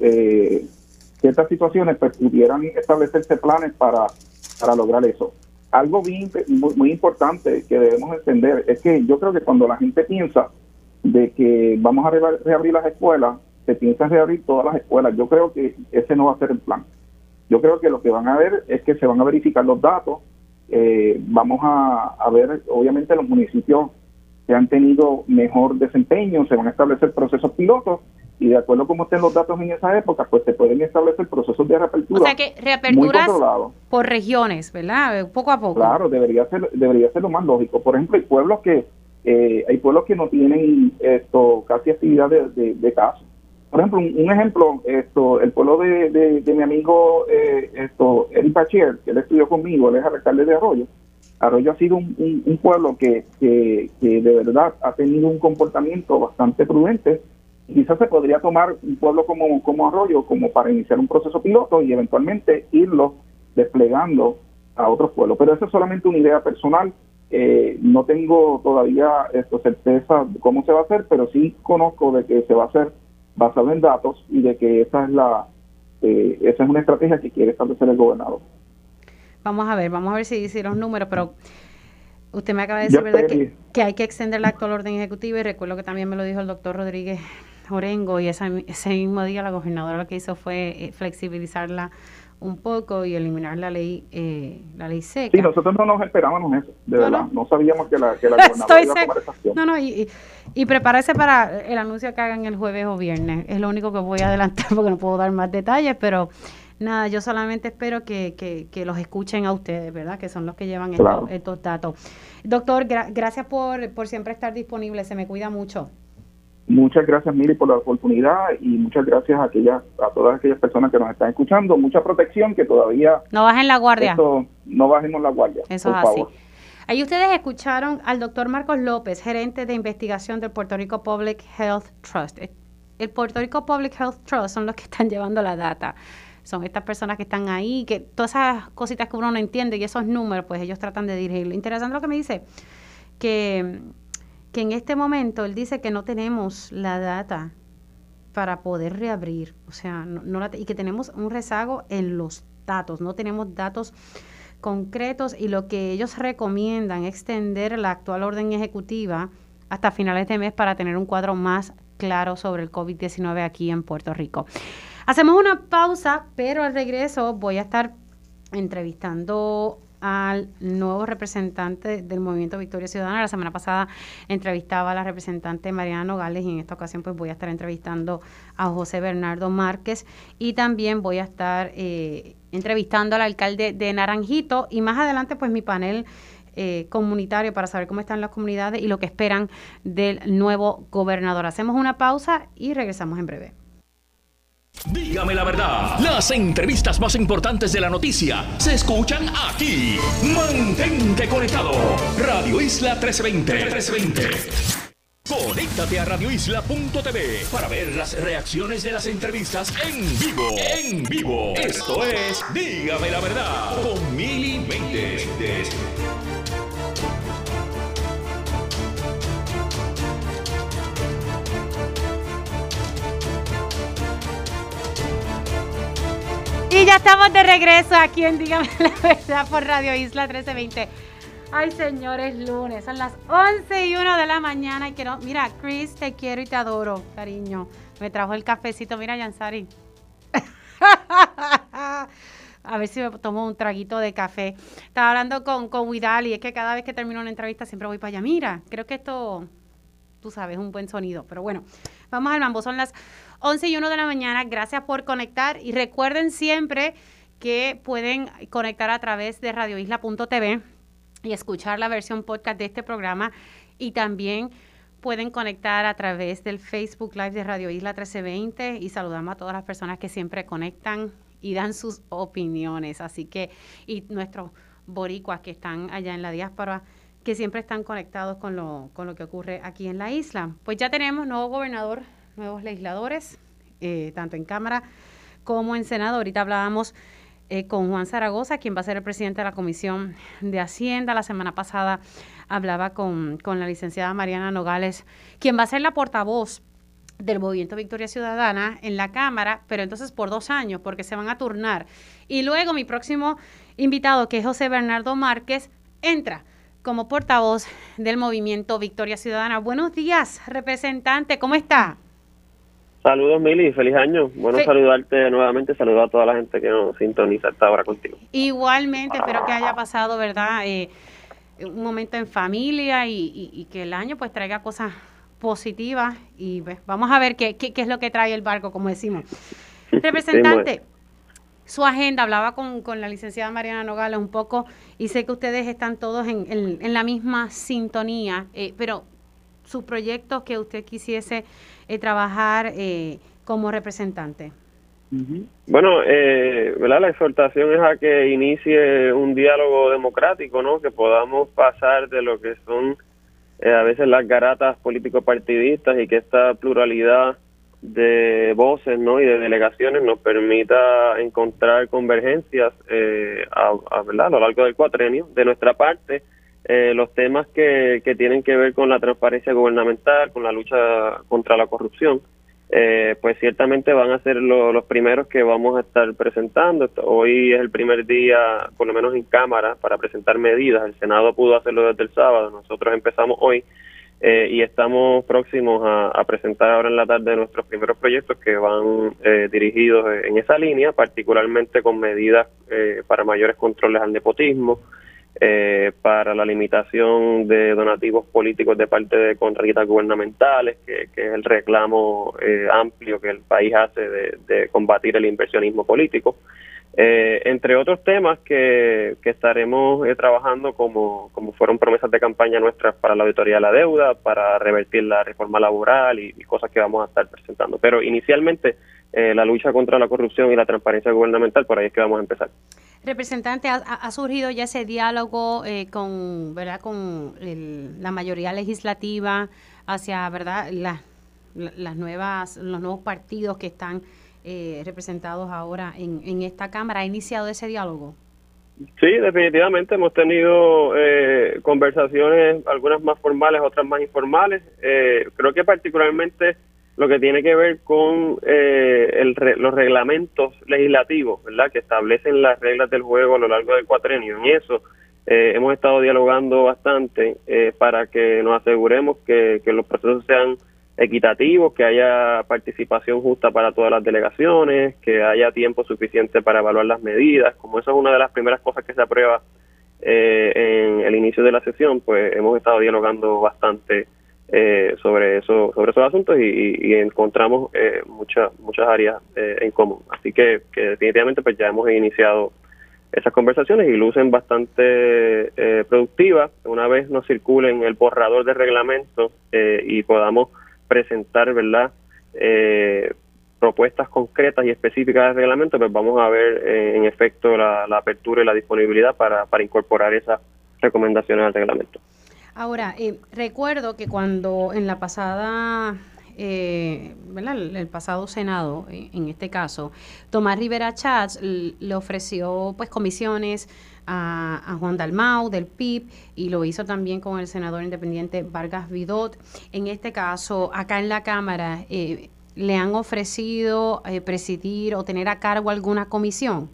eh, ciertas situaciones, pues pudieran establecerse planes para, para lograr eso. Algo bien, muy, muy importante que debemos entender es que yo creo que cuando la gente piensa de que vamos a re- reabrir las escuelas, se piensa en reabrir todas las escuelas. Yo creo que ese no va a ser el plan. Yo creo que lo que van a ver es que se van a verificar los datos, eh, vamos a, a ver, obviamente los municipios que han tenido mejor desempeño, se van a establecer procesos pilotos y de acuerdo a cómo estén los datos en esa época, pues se pueden establecer procesos de reapertura. O sea que reaperturas por regiones, ¿verdad? Poco a poco. Claro, debería ser, debería ser lo más lógico. Por ejemplo, hay pueblos que eh, hay pueblos que no tienen esto casi actividad de, de, de casos. Por ejemplo, un, un ejemplo, esto, el pueblo de, de, de mi amigo eh, esto, Eric Bachier, que él estudió conmigo, él es alcalde de Arroyo. Arroyo ha sido un, un, un pueblo que, que, que de verdad ha tenido un comportamiento bastante prudente. Quizás se podría tomar un pueblo como, como Arroyo como para iniciar un proceso piloto y eventualmente irlo desplegando a otros pueblos. Pero eso es solamente una idea personal. Eh, no tengo todavía esto, certeza de cómo se va a hacer, pero sí conozco de que se va a hacer basado en datos y de que esa es la eh, esa es una estrategia que quiere establecer el gobernador. Vamos a ver, vamos a ver si, si los números, pero usted me acaba de decir, ya ¿verdad? Que, que hay que extender la actual orden ejecutiva y recuerdo que también me lo dijo el doctor Rodríguez Orengo y esa, ese mismo día la gobernadora lo que hizo fue eh, flexibilizarla un poco y eliminar la ley eh, la ley seca. Sí, nosotros no nos esperábamos eso, de no, verdad. No. no sabíamos que la, que la gobernadora iba a tomar esa acción. No, no, y, y, y prepárese para el anuncio que hagan el jueves o viernes. Es lo único que voy a adelantar porque no puedo dar más detalles, pero nada, yo solamente espero que, que, que los escuchen a ustedes, ¿verdad? Que son los que llevan claro. estos, estos datos. Doctor, gra- gracias por, por siempre estar disponible. Se me cuida mucho. Muchas gracias, Mili, por la oportunidad y muchas gracias a aquellas, a todas aquellas personas que nos están escuchando. Mucha protección, que todavía no bajen la guardia. Esto, no bajemos la guardia. Eso por es así. favor. Ahí ustedes escucharon al doctor Marcos López, gerente de investigación del Puerto Rico Public Health Trust. El Puerto Rico Public Health Trust son los que están llevando la data. Son estas personas que están ahí, que todas esas cositas que uno no entiende y esos números, pues ellos tratan de dirigirlo. Interesante lo que me dice, que... que en este momento él dice que no tenemos la data para poder reabrir, o sea, no, no la, y que tenemos un rezago en los datos, no tenemos datos concretos y lo que ellos recomiendan es extender la actual orden ejecutiva hasta finales de mes para tener un cuadro más claro sobre el COVID diecinueve aquí en Puerto Rico. Hacemos una pausa, pero al regreso voy a estar entrevistando al nuevo representante del Movimiento Victoria Ciudadana. La semana pasada entrevistaba a la representante Mariana Nogales y en esta ocasión pues voy a estar entrevistando a José Bernardo Márquez y también voy a estar eh, entrevistando al alcalde de Naranjito y más adelante pues mi panel eh, comunitario para saber cómo están las comunidades y lo que esperan del nuevo gobernador. Hacemos una pausa y regresamos en breve. Dígame la verdad, las entrevistas más importantes de la noticia se escuchan aquí. Mantente conectado. Radio Isla trescientos veinte. trescientos veinte. Conéctate a radio isla punto t v para ver las reacciones de las entrevistas en vivo. En vivo. Esto es Dígame la verdad con Mili Méndez. Y ya estamos de regreso aquí en Dígame la Verdad por Radio Isla trece veinte. Ay, señores, lunes, son las once y uno de la mañana y quiero, mira, Chris, te quiero y te adoro, cariño. Me trajo el cafecito, mira, Yansari. A ver si me tomo un traguito de café. Estaba hablando con, con Widal y es que cada vez que termino una entrevista siempre voy para allá. Mira, creo que esto, tú sabes, es un buen sonido, pero bueno. Vamos al mambo, son las once y uno de la mañana. Gracias por conectar y recuerden siempre que pueden conectar a través de radio isla punto t v y escuchar la versión podcast de este programa, y también pueden conectar a través del Facebook Live de Radio Isla trece veinte, y saludamos a todas las personas que siempre conectan y dan sus opiniones. Así que, y nuestros boricuas que están allá en la diáspora, que siempre están conectados con lo, con lo que ocurre aquí en la isla. Pues ya tenemos nuevo gobernador, nuevos legisladores, eh, tanto en Cámara como en Senado. Ahorita hablábamos eh, con Juan Zaragoza, quien va a ser el presidente de la Comisión de Hacienda. La semana pasada hablaba con, con la licenciada Mariana Nogales, quien va a ser la portavoz del Movimiento Victoria Ciudadana en la Cámara, pero entonces por dos años, porque se van a turnar. Y luego mi próximo invitado, que es José Bernardo Márquez, entra como portavoz del Movimiento Victoria Ciudadana. Buenos días, representante, ¿cómo está? Saludos, Mili, feliz año. Bueno, Fe saludarte nuevamente, saludar a toda la gente que nos sintoniza esta hora contigo. Igualmente, espero que haya pasado, ¿verdad?, eh, un momento en familia y, y, y que el año pues traiga cosas positivas, y pues, vamos a ver qué, qué, qué es lo que trae el barco, como decimos. Representante, sí, su agenda, hablaba con, con la licenciada Mariana Nogales un poco, y sé que ustedes están todos en, en, en la misma sintonía, eh, pero sus proyectos que usted quisiese eh, trabajar eh, como representante. Bueno, eh, ¿verdad? La exhortación es a que inicie un diálogo democrático, ¿no? Que podamos pasar de lo que son eh, a veces las garatas político-partidistas, y que esta pluralidad de voces, ¿no?, y de delegaciones nos permita encontrar convergencias eh, a, a, ¿verdad?, a lo largo del cuatrenio. De nuestra parte, eh, los temas que, que tienen que ver con la transparencia gubernamental, con la lucha contra la corrupción, eh, pues ciertamente van a ser lo, los primeros que vamos a estar presentando. Hoy es el primer día, por lo menos en Cámara, para presentar medidas. El Senado pudo hacerlo desde el sábado, nosotros empezamos hoy. Eh, y estamos próximos a, a presentar ahora en la tarde nuestros primeros proyectos que van eh, dirigidos en esa línea, particularmente con medidas eh, para mayores controles al nepotismo, eh, para la limitación de donativos políticos de parte de contratistas gubernamentales, que, que es el reclamo eh, amplio que el país hace de, de combatir el inversionismo político. Eh, entre otros temas que, que estaremos eh, trabajando, como, como fueron promesas de campaña nuestras para la auditoría de la deuda, para revertir la reforma laboral y, y cosas que vamos a estar presentando. Pero inicialmente eh, la lucha contra la corrupción y la transparencia gubernamental, por ahí es que vamos a empezar. Representante, ha, ha surgido ya ese diálogo eh, con, ¿verdad?, con el, la mayoría legislativa hacia, ¿verdad?, la, la, las nuevas, los nuevos partidos que están Eh, representados ahora en, en esta Cámara. ¿Ha iniciado ese diálogo? Sí, definitivamente hemos tenido eh, conversaciones, algunas más formales, otras más informales. Eh, creo que particularmente lo que tiene que ver con eh, el re, los reglamentos legislativos, ¿verdad?, que establecen las reglas del juego a lo largo del cuatrenio. En eso eh, hemos estado dialogando bastante eh, para que nos aseguremos que, que los procesos sean equitativos, que haya participación justa para todas las delegaciones, que haya tiempo suficiente para evaluar las medidas. Como eso es una de las primeras cosas que se aprueba eh, en el inicio de la sesión, pues hemos estado dialogando bastante eh, sobre eso, sobre esos asuntos, y, y encontramos eh, muchas muchas áreas eh, en común. Así que, que definitivamente pues ya hemos iniciado esas conversaciones y lucen bastante eh, productivas. Una vez nos circulen el borrador de reglamento eh, y podamos presentar, ¿verdad?, eh, propuestas concretas y específicas del reglamento, pues vamos a ver eh, en efecto la, la apertura y la disponibilidad para, para incorporar esas recomendaciones al reglamento. Ahora, eh, recuerdo que cuando en la pasada, eh, ¿verdad?, el, el pasado Senado, eh, en este caso, Tomás Rivera Chats le ofreció pues comisiones A, a Juan Dalmau del P I B, y lo hizo también con el senador independiente Vargas Vidot. En este caso, acá en la Cámara, eh, ¿le han ofrecido eh, presidir o tener a cargo alguna comisión?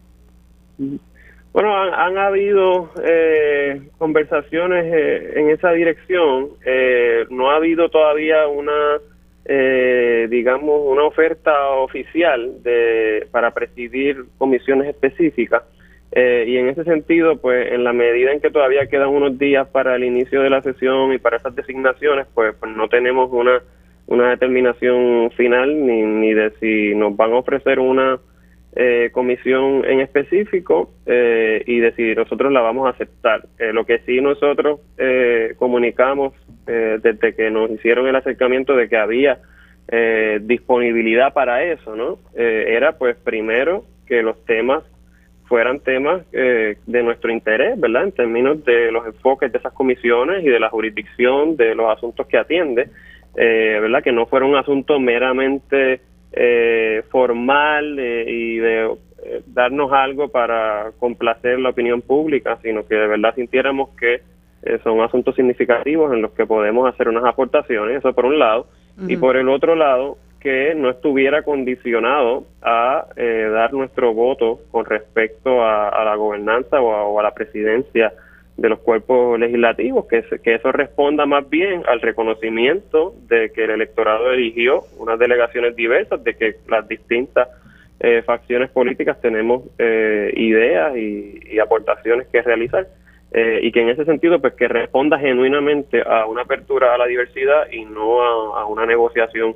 Bueno, han, han habido eh, conversaciones eh, en esa dirección. Eh, no ha habido todavía una, eh, digamos, una oferta oficial de para presidir comisiones específicas. Eh, y en ese sentido, pues en la medida en que todavía quedan unos días para el inicio de la sesión y para esas designaciones, pues, pues no tenemos una una determinación final ni, ni de si nos van a ofrecer una eh, comisión en específico eh, y de si nosotros la vamos a aceptar. Eh, lo que sí nosotros eh, comunicamos eh, desde que nos hicieron el acercamiento de que había eh, disponibilidad para eso, ¿no? Eh, era pues primero que los temas fueran temas eh, de nuestro interés, ¿verdad? En términos de los enfoques de esas comisiones y de la jurisdicción de los asuntos que atiende, eh, ¿verdad? Que no fuera un asunto meramente eh, formal eh, y de eh, darnos algo para complacer la opinión pública, sino que de verdad sintiéramos que eh, son asuntos significativos en los que podemos hacer unas aportaciones, eso por un lado, uh-huh. y por el otro lado, que no estuviera condicionado a eh, dar nuestro voto con respecto a, a la gobernanza o a, o a la presidencia de los cuerpos legislativos, que, que eso responda más bien al reconocimiento de que el electorado eligió unas delegaciones diversas, de que las distintas eh, facciones políticas tenemos eh, ideas y, y aportaciones que realizar, eh, y que en ese sentido pues que responda genuinamente a una apertura a la diversidad y no a, a una negociación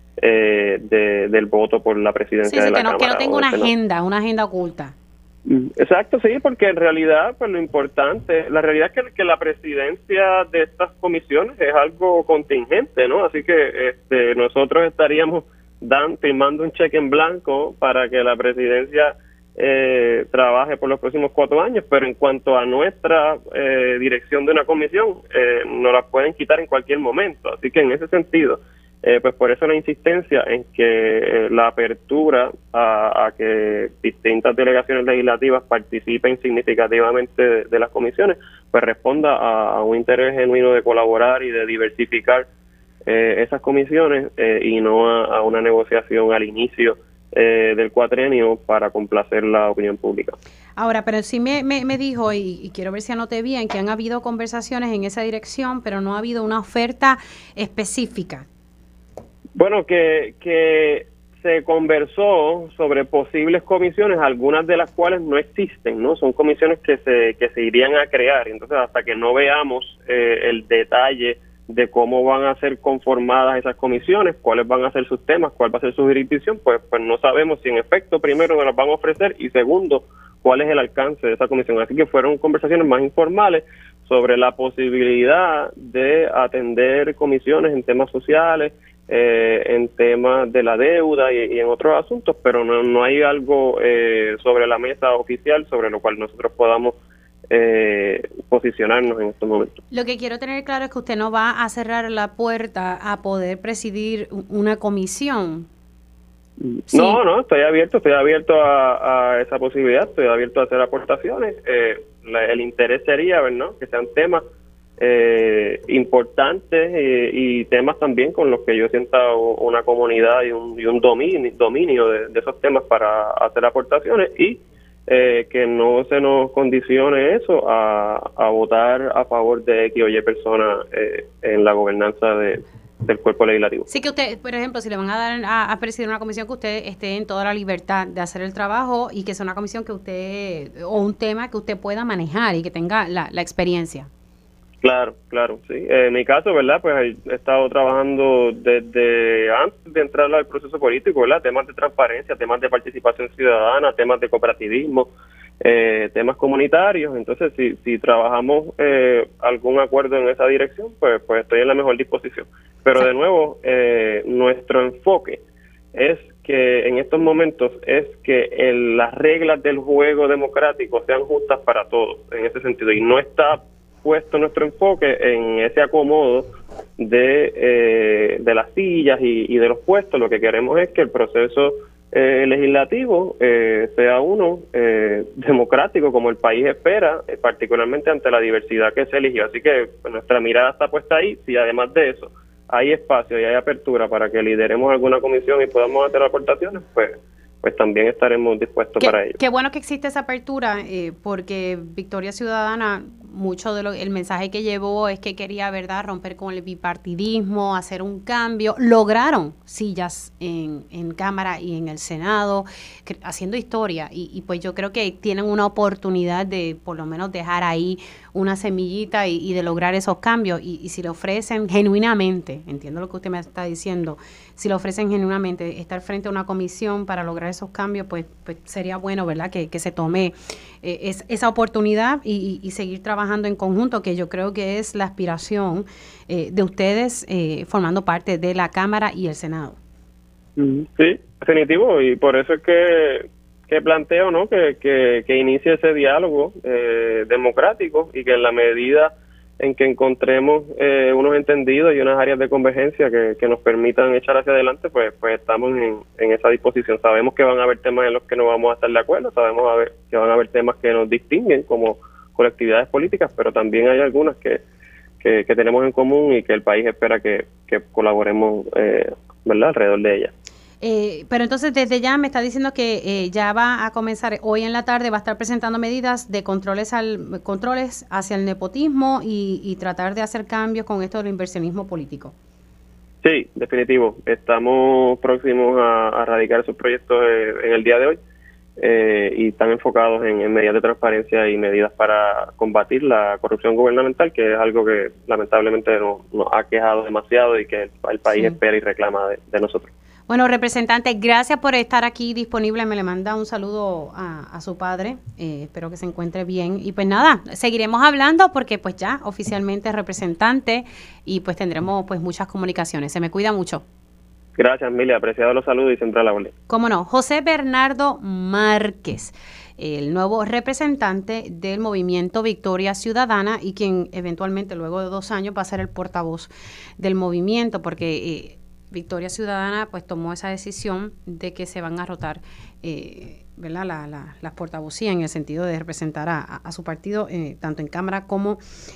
Eh, de, del voto por la presidencia sí, sí, de la que no, Cámara. Que no tenga una agenda, una agenda oculta. Exacto, sí, porque en realidad, pues lo importante, la realidad es que, que la presidencia de estas comisiones es algo contingente, ¿no? Así que este, nosotros estaríamos dan, firmando un cheque en blanco para que la presidencia eh, trabaje por los próximos cuatro años, pero en cuanto a nuestra eh, dirección de una comisión, eh, nos la pueden quitar en cualquier momento. Así que en ese sentido, Eh, pues por eso la insistencia en que eh, la apertura a, a que distintas delegaciones legislativas participen significativamente de, de las comisiones, pues responda a, a un interés genuino de colaborar y de diversificar eh, esas comisiones eh, y no a, a una negociación al inicio eh, del cuatrienio para complacer la opinión pública. Ahora, pero sí me, me, me dijo, y, y quiero ver si anoté bien, que han habido conversaciones en esa dirección, pero no ha habido una oferta específica. Bueno, que, que se conversó sobre posibles comisiones, algunas de las cuales no existen, ¿no? Son comisiones que se que se irían a crear. Entonces, hasta que no veamos eh, el detalle de cómo van a ser conformadas esas comisiones, cuáles van a ser sus temas, cuál va a ser su jurisdicción, pues, pues no sabemos si en efecto, primero, nos las van a ofrecer y segundo, cuál es el alcance de esa comisión. Así que fueron conversaciones más informales sobre la posibilidad de atender comisiones en temas sociales, Eh, en temas de la deuda y, y en otros asuntos, pero no, no hay algo eh, sobre la mesa oficial sobre lo cual nosotros podamos eh, posicionarnos en estos momentos. Lo que quiero tener claro es que usted no va a cerrar la puerta a poder presidir una comisión. Sí. No, no, estoy abierto, estoy abierto a, a esa posibilidad, estoy abierto a hacer aportaciones. Eh, la, el interés sería, ¿verdad?, que sean temas Eh, importantes eh, y temas también con los que yo sienta una comunidad y un, y un dominio, dominio de, de esos temas para hacer aportaciones y eh, que no se nos condicione eso a, a votar a favor de X o Y persona eh, en la gobernanza de, del cuerpo legislativo. Sí, que usted, por ejemplo, si le van a dar a, a presidir una comisión, que usted esté en toda la libertad de hacer el trabajo y que sea una comisión que usted, o un tema que usted pueda manejar y que tenga la, la experiencia. Claro, claro, sí. Eh, en mi caso, ¿verdad? Pues he estado trabajando desde antes de entrar al proceso político, ¿verdad? Temas de transparencia, temas de participación ciudadana, temas de cooperativismo, eh, temas comunitarios. Entonces, si, si trabajamos eh, algún acuerdo en esa dirección, pues, pues estoy en la mejor disposición. Pero de nuevo, eh, nuestro enfoque es que en estos momentos es que el, las reglas del juego democrático sean justas para todos, en ese sentido, y no está puesto nuestro enfoque en ese acomodo de, eh, de las sillas y, y de los puestos. Lo que queremos es que el proceso eh, legislativo eh, sea uno eh, democrático, como el país espera, eh, particularmente ante la diversidad que se eligió. Así que pues, nuestra mirada está puesta ahí. Si además de eso hay espacio y hay apertura para que lideremos alguna comisión y podamos hacer aportaciones, pues pues también estaremos dispuestos qué, para ello. Qué bueno que existe esa apertura, eh, porque Victoria Ciudadana mucho de lo el mensaje que llevó es que quería, ¿verdad?, romper con el bipartidismo, hacer un cambio. Lograron sillas en, en Cámara y en el Senado, que, haciendo historia, y, y pues yo creo que tienen una oportunidad de por lo menos dejar ahí una semillita y, y de lograr esos cambios, y, y si le ofrecen genuinamente, entiendo lo que usted me está diciendo, si le ofrecen genuinamente estar frente a una comisión para lograr esos cambios, pues, pues sería bueno, ¿verdad?, que, que se tome eh, es, esa oportunidad y, y, y seguir trabajando en conjunto, que yo creo que es la aspiración eh, de ustedes eh, formando parte de la Cámara y el Senado. Sí, definitivo, y por eso es que que planteo, ¿no?, que, que, que inicie ese diálogo eh, democrático, y que en la medida en que encontremos eh, unos entendidos y unas áreas de convergencia que, que nos permitan echar hacia adelante, pues pues estamos en, en esa disposición. Sabemos que van a haber temas en los que no vamos a estar de acuerdo, sabemos a ver, que van a haber temas que nos distinguen como colectividades políticas, pero también hay algunas que, que, que tenemos en común y que el país espera que, que colaboremos eh, ¿verdad?, alrededor de ellas. Eh, pero entonces desde ya me está diciendo que eh, ya va a comenzar hoy en la tarde, va a estar presentando medidas de controles al controles hacia el nepotismo y, y tratar de hacer cambios con esto del inversionismo político. Sí, definitivo. Estamos próximos a, a radicar esos proyectos eh, en el día de hoy eh, y están enfocados en, en medidas de transparencia y medidas para combatir la corrupción gubernamental, que es algo que lamentablemente nos, nos ha quejado demasiado y que el, el país sí. espera y reclama de, de nosotros. Bueno, representante, gracias por estar aquí disponible. Me le manda un saludo a, a su padre. Eh, espero que se encuentre bien. Y pues nada, seguiremos hablando porque pues ya oficialmente es representante y pues tendremos pues muchas comunicaciones. Se me cuida mucho. Gracias, Milia. Apreciado los saludos y siempre a la orden. Cómo no. José Bernardo Márquez, el nuevo representante del movimiento Victoria Ciudadana y quien eventualmente luego de dos años va a ser el portavoz del movimiento, porque Eh, Victoria Ciudadana pues tomó esa decisión de que se van a rotar eh, ¿verdad? La, la, las portavocías en el sentido de representar a, a, a su partido eh, tanto en Cámara como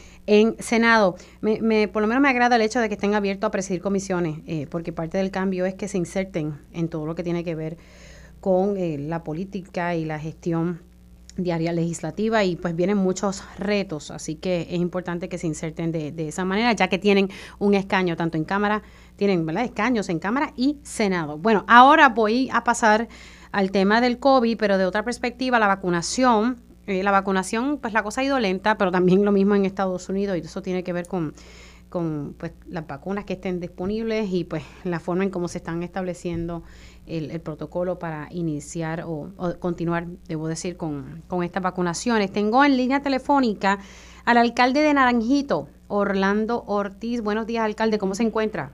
en Senado. Me, me, por lo menos me agrada el hecho de que estén abiertos a presidir comisiones, eh, porque parte del cambio es que se inserten en todo lo que tiene que ver con eh, la política y la gestión diaria legislativa, y pues vienen muchos retos, así que es importante que se inserten de, de esa manera, ya que tienen un escaño tanto en Cámara, tienen, ¿verdad?, escaños en Cámara y Senado. Bueno, ahora voy a pasar al tema del COVID, pero de otra perspectiva, la vacunación. Eh, la vacunación, pues la cosa ha ido lenta, pero también lo mismo en Estados Unidos, y eso tiene que ver con, con pues las vacunas que estén disponibles y pues la forma en cómo se están estableciendo El, el protocolo para iniciar o, o continuar, debo decir, con, con estas vacunaciones. Tengo en línea telefónica al alcalde de Naranjito, Orlando Ortiz. Buenos días, alcalde, ¿cómo se encuentra?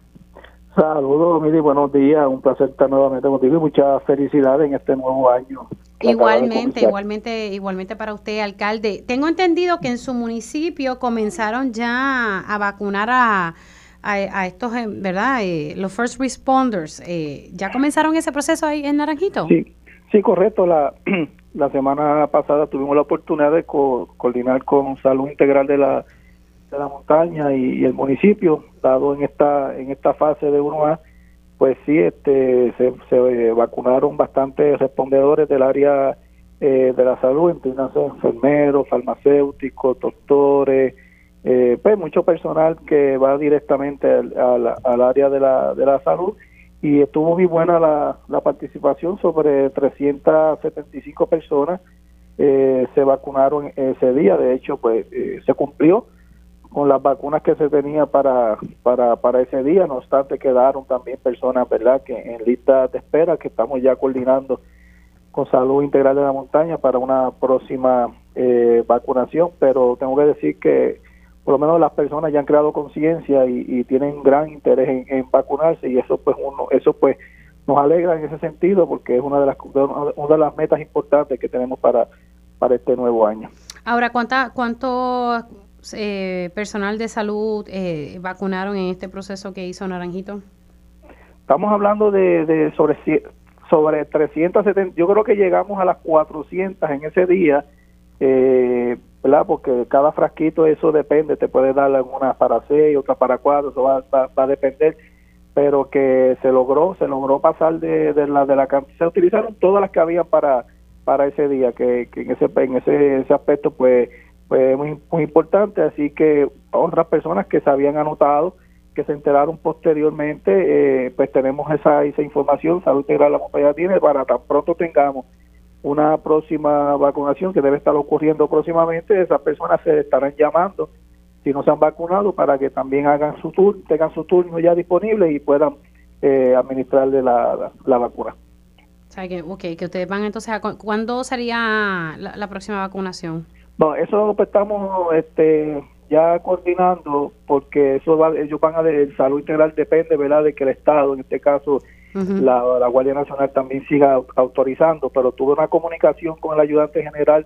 Saludos, Mili, buenos días, un placer estar nuevamente contigo y muchas felicidades en este nuevo año. Igualmente, igualmente, igualmente para usted, alcalde. Tengo entendido que en su municipio comenzaron ya a vacunar a A, a estos, ¿verdad? Eh, los first responders. Eh, ¿Ya comenzaron ese proceso ahí en Naranjito? Sí, sí, correcto. La, la semana pasada tuvimos la oportunidad de co coordinar con Salud Integral de la de la Montaña y, y el municipio, dado en esta en esta fase de uno A, pues sí, este se, se vacunaron bastantes respondedores del área eh, de la salud, entre enfermeros, farmacéuticos, doctores, Eh, pues mucho personal que va directamente al, al, al área de la, de la salud, y estuvo muy buena la, la participación. Sobre trescientas setenta y cinco personas eh, se vacunaron ese día. De hecho, pues eh, se cumplió con las vacunas que se tenía para, para, para ese día. No obstante, quedaron también personas, ¿verdad?, que en lista de espera, que estamos ya coordinando con Salud Integral de la Montaña para una próxima eh, vacunación. Pero tengo que decir que por lo menos las personas ya han creado conciencia y, y tienen gran interés en, en vacunarse, y eso pues uno eso pues nos alegra en ese sentido, porque es una de las una de las metas importantes que tenemos para para este nuevo año. Ahora, ¿cuánta cuánto eh, personal de salud eh, vacunaron en este proceso que hizo Naranjito? Estamos hablando de, de sobre sobre trescientas setenta. Yo creo que llegamos a las cuatrocientas en ese día. Eh, ¿verdad? Porque cada frasquito, eso depende, te puede dar una para seis, otra para cuatro, eso va, va, va a depender, pero que se logró, se logró pasar de, de la de la cantidad, se utilizaron todas las que había para para ese día, que, que en ese en ese, ese aspecto pues pues muy, muy importante, así que otras personas que se habían anotado, que se enteraron posteriormente, eh, pues tenemos esa, esa información, Salud Integral La Montaña ya tiene, para tan pronto tengamos una próxima vacunación que debe estar ocurriendo próximamente, esas personas se estarán llamando si no se han vacunado para que también hagan su turno, tengan su turno ya disponible y puedan eh, administrarle la, la, la vacuna. O sea, que, okay, que ustedes van entonces a... ¿Cuándo sería la, la próxima vacunación? No, eso pues estamos este, ya coordinando porque eso va, ellos van a... El Salud Integral depende, ¿verdad?, de que el Estado, en este caso uh-huh. la, la Guardia Nacional también siga autorizando, pero tuve una comunicación con el ayudante general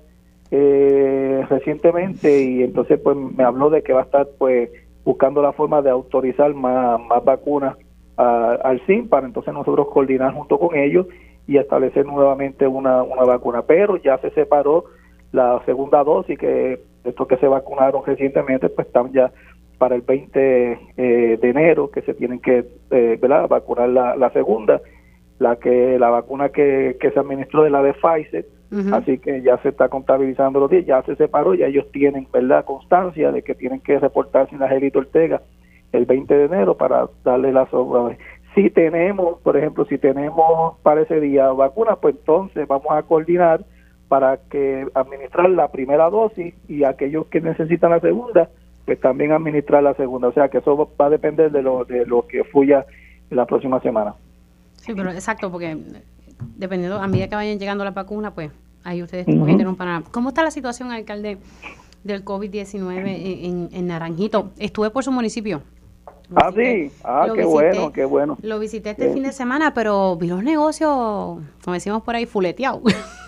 eh, recientemente y entonces pues me habló de que va a estar pues buscando la forma de autorizar más, más vacunas a, al S I M para entonces nosotros coordinar junto con ellos y establecer nuevamente una, una vacuna, pero ya se separó la segunda dosis, que estos que se vacunaron recientemente pues están ya para el veinte eh, de enero que se tienen que eh, ¿verdad? vacunar la, la segunda, la que la vacuna que, que se administró de la de Pfizer, uh-huh. así que ya se está contabilizando los días, ya se separó, ya ellos tienen verdad constancia de que tienen que reportarse en la Angelito Ortega el veinte de enero para darle la sobra. Si tenemos, por ejemplo, si tenemos para ese día vacuna, pues entonces vamos a coordinar para que administrar la primera dosis y aquellos que necesitan la segunda, pues también administrar la segunda. O sea que eso va a depender de lo, de lo que fluya la próxima semana. Sí, pero exacto, porque dependiendo, a medida que vayan llegando las vacunas, pues ahí ustedes uh-huh. pueden tener un panorama. ¿Cómo está la situación, alcalde, del COVID diecinueve en, en Naranjito? Estuve por su municipio. Lo ah, visité, sí, ah, qué visité, bueno, qué bueno. Lo visité este sí. fin de semana, pero vi los negocios, como decimos por ahí, fuleteados.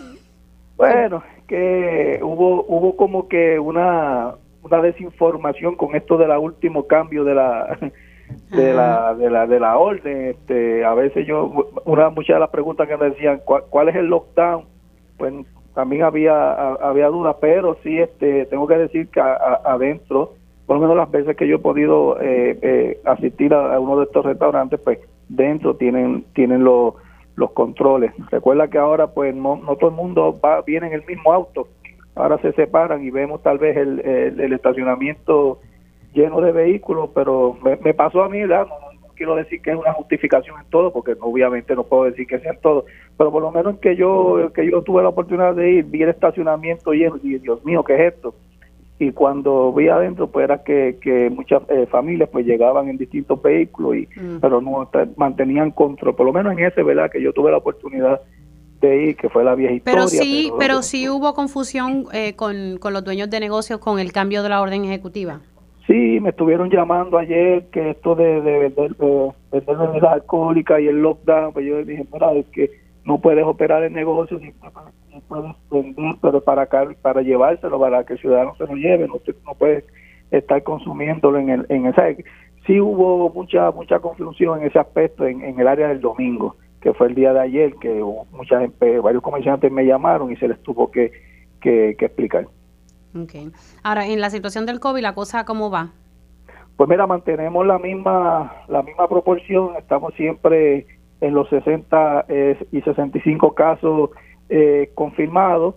Bueno, que hubo hubo como que una una desinformación con esto de la último cambio de la de la de la de la orden. Este, a veces yo una muchas de las preguntas que me decían ¿cuál, cuál es el lockdown? Pues también había a, había dudas, pero sí este tengo que decir que a, a, adentro, por lo menos las veces que yo he podido eh, eh, asistir a, a uno de estos restaurantes, pues dentro tienen tienen los los controles. Recuerda que ahora pues no, no todo el mundo va viene en el mismo auto, ahora se separan y vemos tal vez el, el, el estacionamiento lleno de vehículos, pero me, me pasó a mí, ¿verdad? No, no quiero decir que es una justificación en todo, porque obviamente no puedo decir que sea en todo, pero por lo menos que yo que yo tuve la oportunidad de ir, vi el estacionamiento lleno y Dios mío, ¿qué es esto? Y cuando vi adentro pues era que, que muchas eh, familias pues llegaban en distintos vehículos y mm. pero no mantenían control, por lo menos en ese, verdad, que yo tuve la oportunidad de ir, que fue la vieja historia. Pero sí, pero, pero sí hubo confusión eh, con, con los dueños de negocios con el cambio de la orden ejecutiva. Sí, me estuvieron llamando ayer que esto de, de vender de, de, de bebidas alcohólicas y el lockdown, pues yo les dije, mira, es que no puedes operar el negocio, si puedes vender, pero para acá, para llevárselo, para que el ciudadano se lo lleve, no, te, no puedes estar consumiéndolo en el en esa. Sí hubo mucha mucha confusión en ese aspecto en, en el área del domingo, que fue el día de ayer, que mucha gente, varios comerciantes me llamaron y se les tuvo que, que, que explicar. Okay. Ahora, en la situación del COVID, ¿la cosa cómo va? Pues mira, mantenemos la misma la misma proporción, estamos siempre en los sesenta eh, y sesenta y cinco casos eh, confirmados.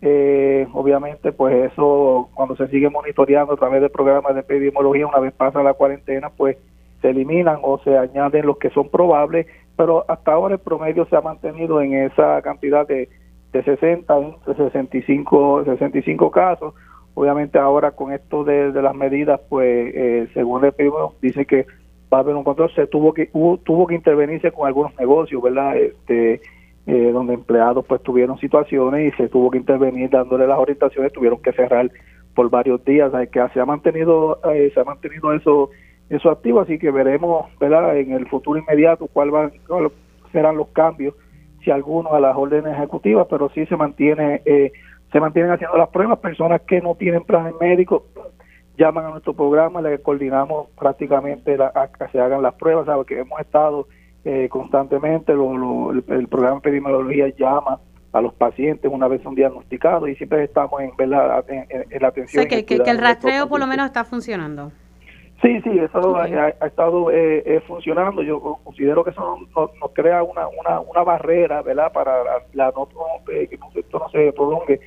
Eh, obviamente, pues eso, cuando se sigue monitoreando a través del programa de epidemiología, una vez pasa la cuarentena, pues se eliminan o se añaden los que son probables, pero hasta ahora el promedio se ha mantenido en esa cantidad de, de sesenta, sesenta y cinco, sesenta y cinco casos. Obviamente ahora con esto de, de las medidas, pues eh, según el epidemiólogo dice que va a haber un control, se tuvo que hubo, tuvo que intervenirse con algunos negocios, ¿verdad? Este, eh, donde empleados pues tuvieron situaciones y se tuvo que intervenir dándole las orientaciones, tuvieron que cerrar por varios días, o sea, que se ha mantenido eh, se ha mantenido eso eso activo, así que veremos, ¿verdad?, en el futuro inmediato cuál van cuál serán los cambios, si algunos a las órdenes ejecutivas, pero sí se mantiene eh, se mantienen haciendo las pruebas. Personas que no tienen planes médicos llaman a nuestro programa, le coordinamos prácticamente la, a que se hagan las pruebas, ¿sabes? Que hemos estado eh, constantemente, lo, lo, el, el programa de epidemiología llama a los pacientes una vez son diagnosticados y siempre estamos en, ¿verdad?, en, en, en la atención. O sea, que, que, que el rastreo por lo menos está funcionando. Sí, sí, eso okay. ha, ha estado eh, eh, funcionando. Yo considero que eso nos, nos crea una, una, una barrera, ¿verdad?, para la, la no, eh, que no, esto no se prolongue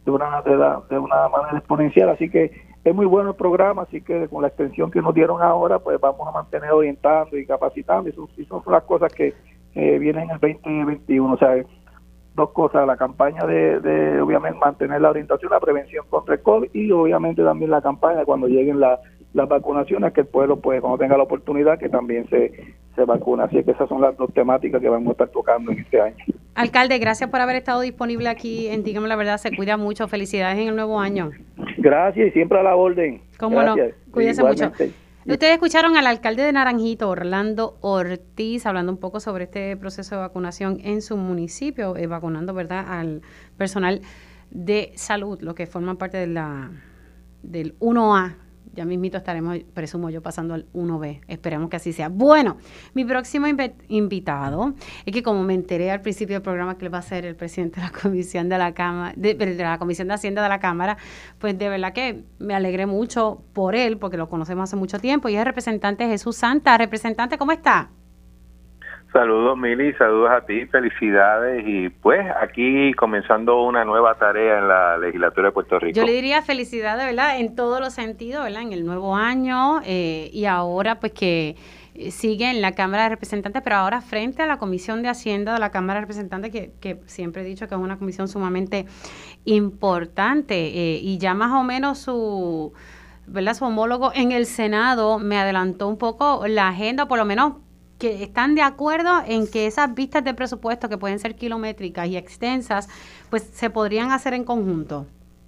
de una, de, la, de una manera exponencial. Así que es muy bueno el programa, así que con la extensión que nos dieron ahora, pues vamos a mantener orientando y capacitando. Y eso, eso son las cosas que eh, vienen en el veinte veintiuno. O sea, dos cosas, la campaña de, de, obviamente, mantener la orientación, la prevención contra el COVID, y obviamente también la campaña cuando lleguen la, las vacunaciones, que el pueblo, pues, cuando tenga la oportunidad, que también se, se vacuna. Así que esas son las dos temáticas que vamos a estar tocando en este año. Alcalde, gracias por haber estado disponible aquí en Dígame la Verdad. Se cuida mucho. Felicidades en el nuevo año. Gracias, y siempre a la orden. Cómo no, cuídese mucho. Igualmente. Ustedes escucharon al alcalde de Naranjito, Orlando Ortiz, hablando un poco sobre este proceso de vacunación en su municipio, eh, vacunando, ¿verdad?, al personal de salud, los que forman parte de la del uno A. Ya mismito estaremos, presumo yo, pasando al uno B. Esperemos que así sea. Bueno, mi próximo inv- invitado es que, como me enteré al principio del programa que él va a ser el presidente de la Comisión de la Cámara, de, de la Comisión de Hacienda de la Cámara, pues de verdad que me alegré mucho por él, porque lo conocemos hace mucho tiempo, y es el representante Jesús Santa. Representante, ¿cómo está? Saludos, Mili, saludos a ti, felicidades, y pues aquí comenzando una nueva tarea en la legislatura de Puerto Rico. Yo le diría felicidades, ¿verdad?, en todos los sentidos, ¿verdad?, en el nuevo año, eh, y ahora pues que sigue en la Cámara de Representantes, pero ahora frente a la Comisión de Hacienda de la Cámara de Representantes, que, que siempre he dicho que es una comisión sumamente importante, eh, y ya más o menos su, ¿verdad?, su homólogo en el Senado me adelantó un poco la agenda, por lo menos que están de acuerdo en que esas vistas de presupuesto, que pueden ser kilométricas y extensas, pues se podrían hacer en conjunto.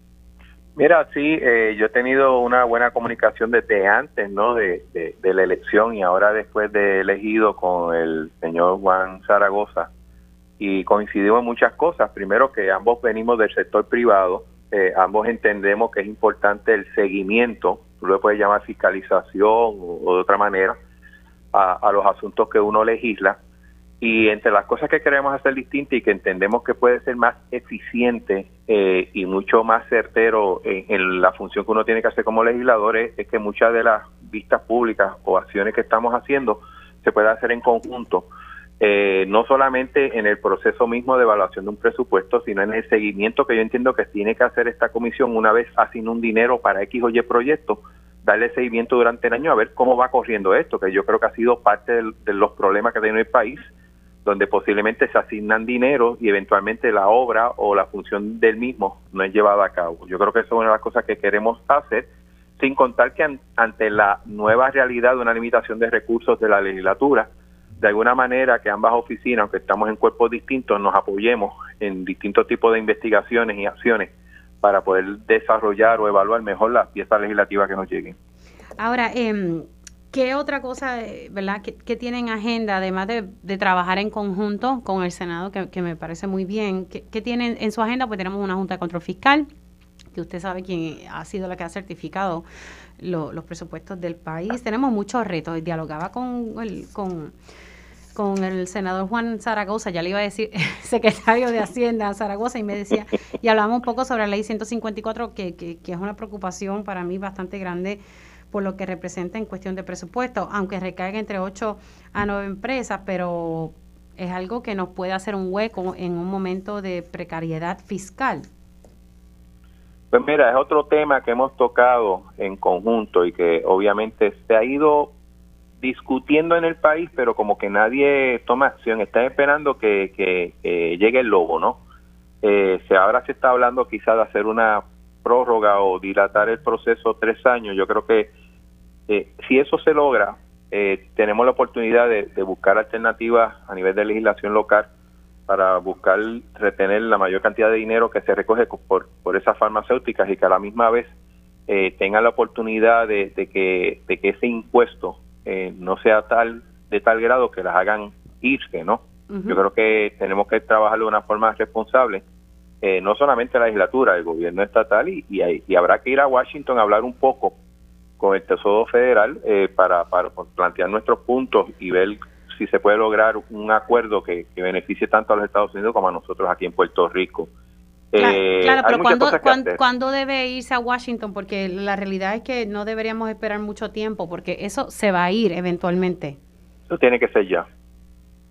Mira, sí, eh, yo he tenido una buena comunicación desde antes, ¿no?, de, de, de la elección, y ahora después de elegido con el señor Juan Zaragoza, y coincidimos en muchas cosas. Primero, que ambos venimos del sector privado, eh, ambos entendemos que es importante el seguimiento, tú lo puedes llamar fiscalización o, o de otra manera, A, a los asuntos que uno legisla, y entre las cosas que queremos hacer distintas y que entendemos que puede ser más eficiente eh, y mucho más certero en, en la función que uno tiene que hacer como legislador es, es que muchas de las vistas públicas o acciones que estamos haciendo se puede hacer en conjunto, eh, no solamente en el proceso mismo de evaluación de un presupuesto, sino en el seguimiento que yo entiendo que tiene que hacer esta comisión una vez asigna un dinero para X o Y proyecto, darle seguimiento durante el año a ver cómo va corriendo esto, que yo creo que ha sido parte de, de los problemas que tiene el país, donde posiblemente se asignan dinero y eventualmente la obra o la función del mismo no es llevada a cabo. Yo creo que eso es una de las cosas que queremos hacer, sin contar que an, ante la nueva realidad de una limitación de recursos de la legislatura, de alguna manera que ambas oficinas, aunque estamos en cuerpos distintos, nos apoyemos en distintos tipos de investigaciones y acciones para poder desarrollar o evaluar mejor las piezas legislativas que nos lleguen. Ahora, eh, ¿qué otra cosa, verdad, que, que tienen agenda, además de, de trabajar en conjunto con el Senado, que, que me parece muy bien? ¿Qué, qué tienen en su agenda? Pues tenemos una Junta de Control Fiscal, que usted sabe quién ha sido la que ha certificado lo, los presupuestos del país. Tenemos muchos retos. Dialogaba con el... con con el senador Juan Zaragoza, ya le iba a decir secretario de Hacienda Zaragoza, y me decía, y hablamos un poco sobre la ley ciento cincuenta y cuatro, que, que, que es una preocupación para mí bastante grande por lo que representa en cuestión de presupuesto, aunque recaiga entre ocho a nueve empresas, pero es algo que nos puede hacer un hueco en un momento de precariedad fiscal. Pues mira, es otro tema que hemos tocado en conjunto y que obviamente se ha ido discutiendo en el país, pero como que nadie toma acción. Están esperando que, que, que llegue el lobo, ¿no? Eh, se, ahora se está hablando quizás de hacer una prórroga o dilatar el proceso tres años. Yo creo que eh, si eso se logra, eh, tenemos la oportunidad de, de buscar alternativas a nivel de legislación local para buscar retener la mayor cantidad de dinero que se recoge por, por esas farmacéuticas, y que a la misma vez eh, tengan la oportunidad de, de, que, de que ese impuesto Eh, no sea tal de tal grado que las hagan irse, ¿no? Uh-huh. Yo creo que tenemos que trabajarlo de una forma responsable, eh, no solamente la legislatura, el gobierno estatal, y, y, hay, y habrá que ir a Washington a hablar un poco con el Tesoro Federal eh, para, para plantear nuestros puntos y ver si se puede lograr un acuerdo que, que beneficie tanto a los Estados Unidos como a nosotros aquí en Puerto Rico. Claro, eh, claro, pero ¿cuándo, ¿cuándo, ¿cuándo debe irse a Washington? Porque la realidad es que no deberíamos esperar mucho tiempo, porque eso se va a ir eventualmente. Eso tiene que ser ya.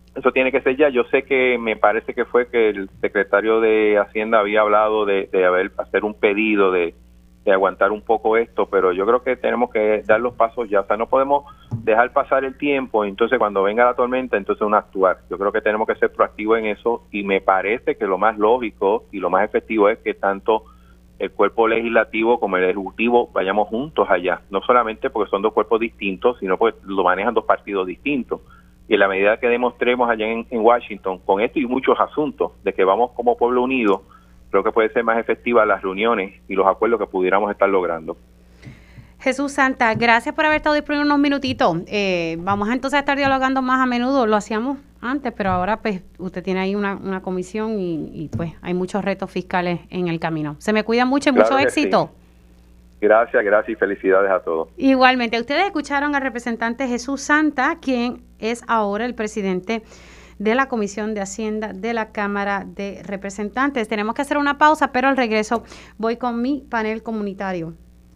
eso tiene que ser ya. Yo sé que me parece que fue que el secretario de Hacienda había hablado de, de haber, hacer un pedido de, de aguantar un poco esto, pero yo creo que tenemos que dar los pasos ya. O sea, no podemos dejar pasar el tiempo, entonces cuando venga la tormenta, entonces uno actuar. Yo creo que tenemos que ser proactivos en eso, y me parece que lo más lógico y lo más efectivo es que tanto el cuerpo legislativo como el ejecutivo vayamos juntos allá, no solamente porque son dos cuerpos distintos, sino porque lo manejan dos partidos distintos. Y en la medida que demostremos allá en, en Washington, con esto y muchos asuntos, de que vamos como pueblo unido, creo que puede ser más efectiva las reuniones y los acuerdos que pudiéramos estar logrando. Jesús Santa, gracias por haber estado disponible unos minutitos. Eh, vamos entonces a estar dialogando más a menudo. Lo hacíamos antes, pero ahora pues usted tiene ahí una, una comisión y, y pues hay muchos retos fiscales en el camino. Se me cuida mucho y Claro mucho que éxito. Sí. Gracias, gracias y felicidades a todos. Igualmente, ustedes escucharon al representante Jesús Santa, quien es ahora el presidente de la Comisión de Hacienda de la Cámara de Representantes. Tenemos que hacer una pausa, pero al regreso voy con mi panel comunitario.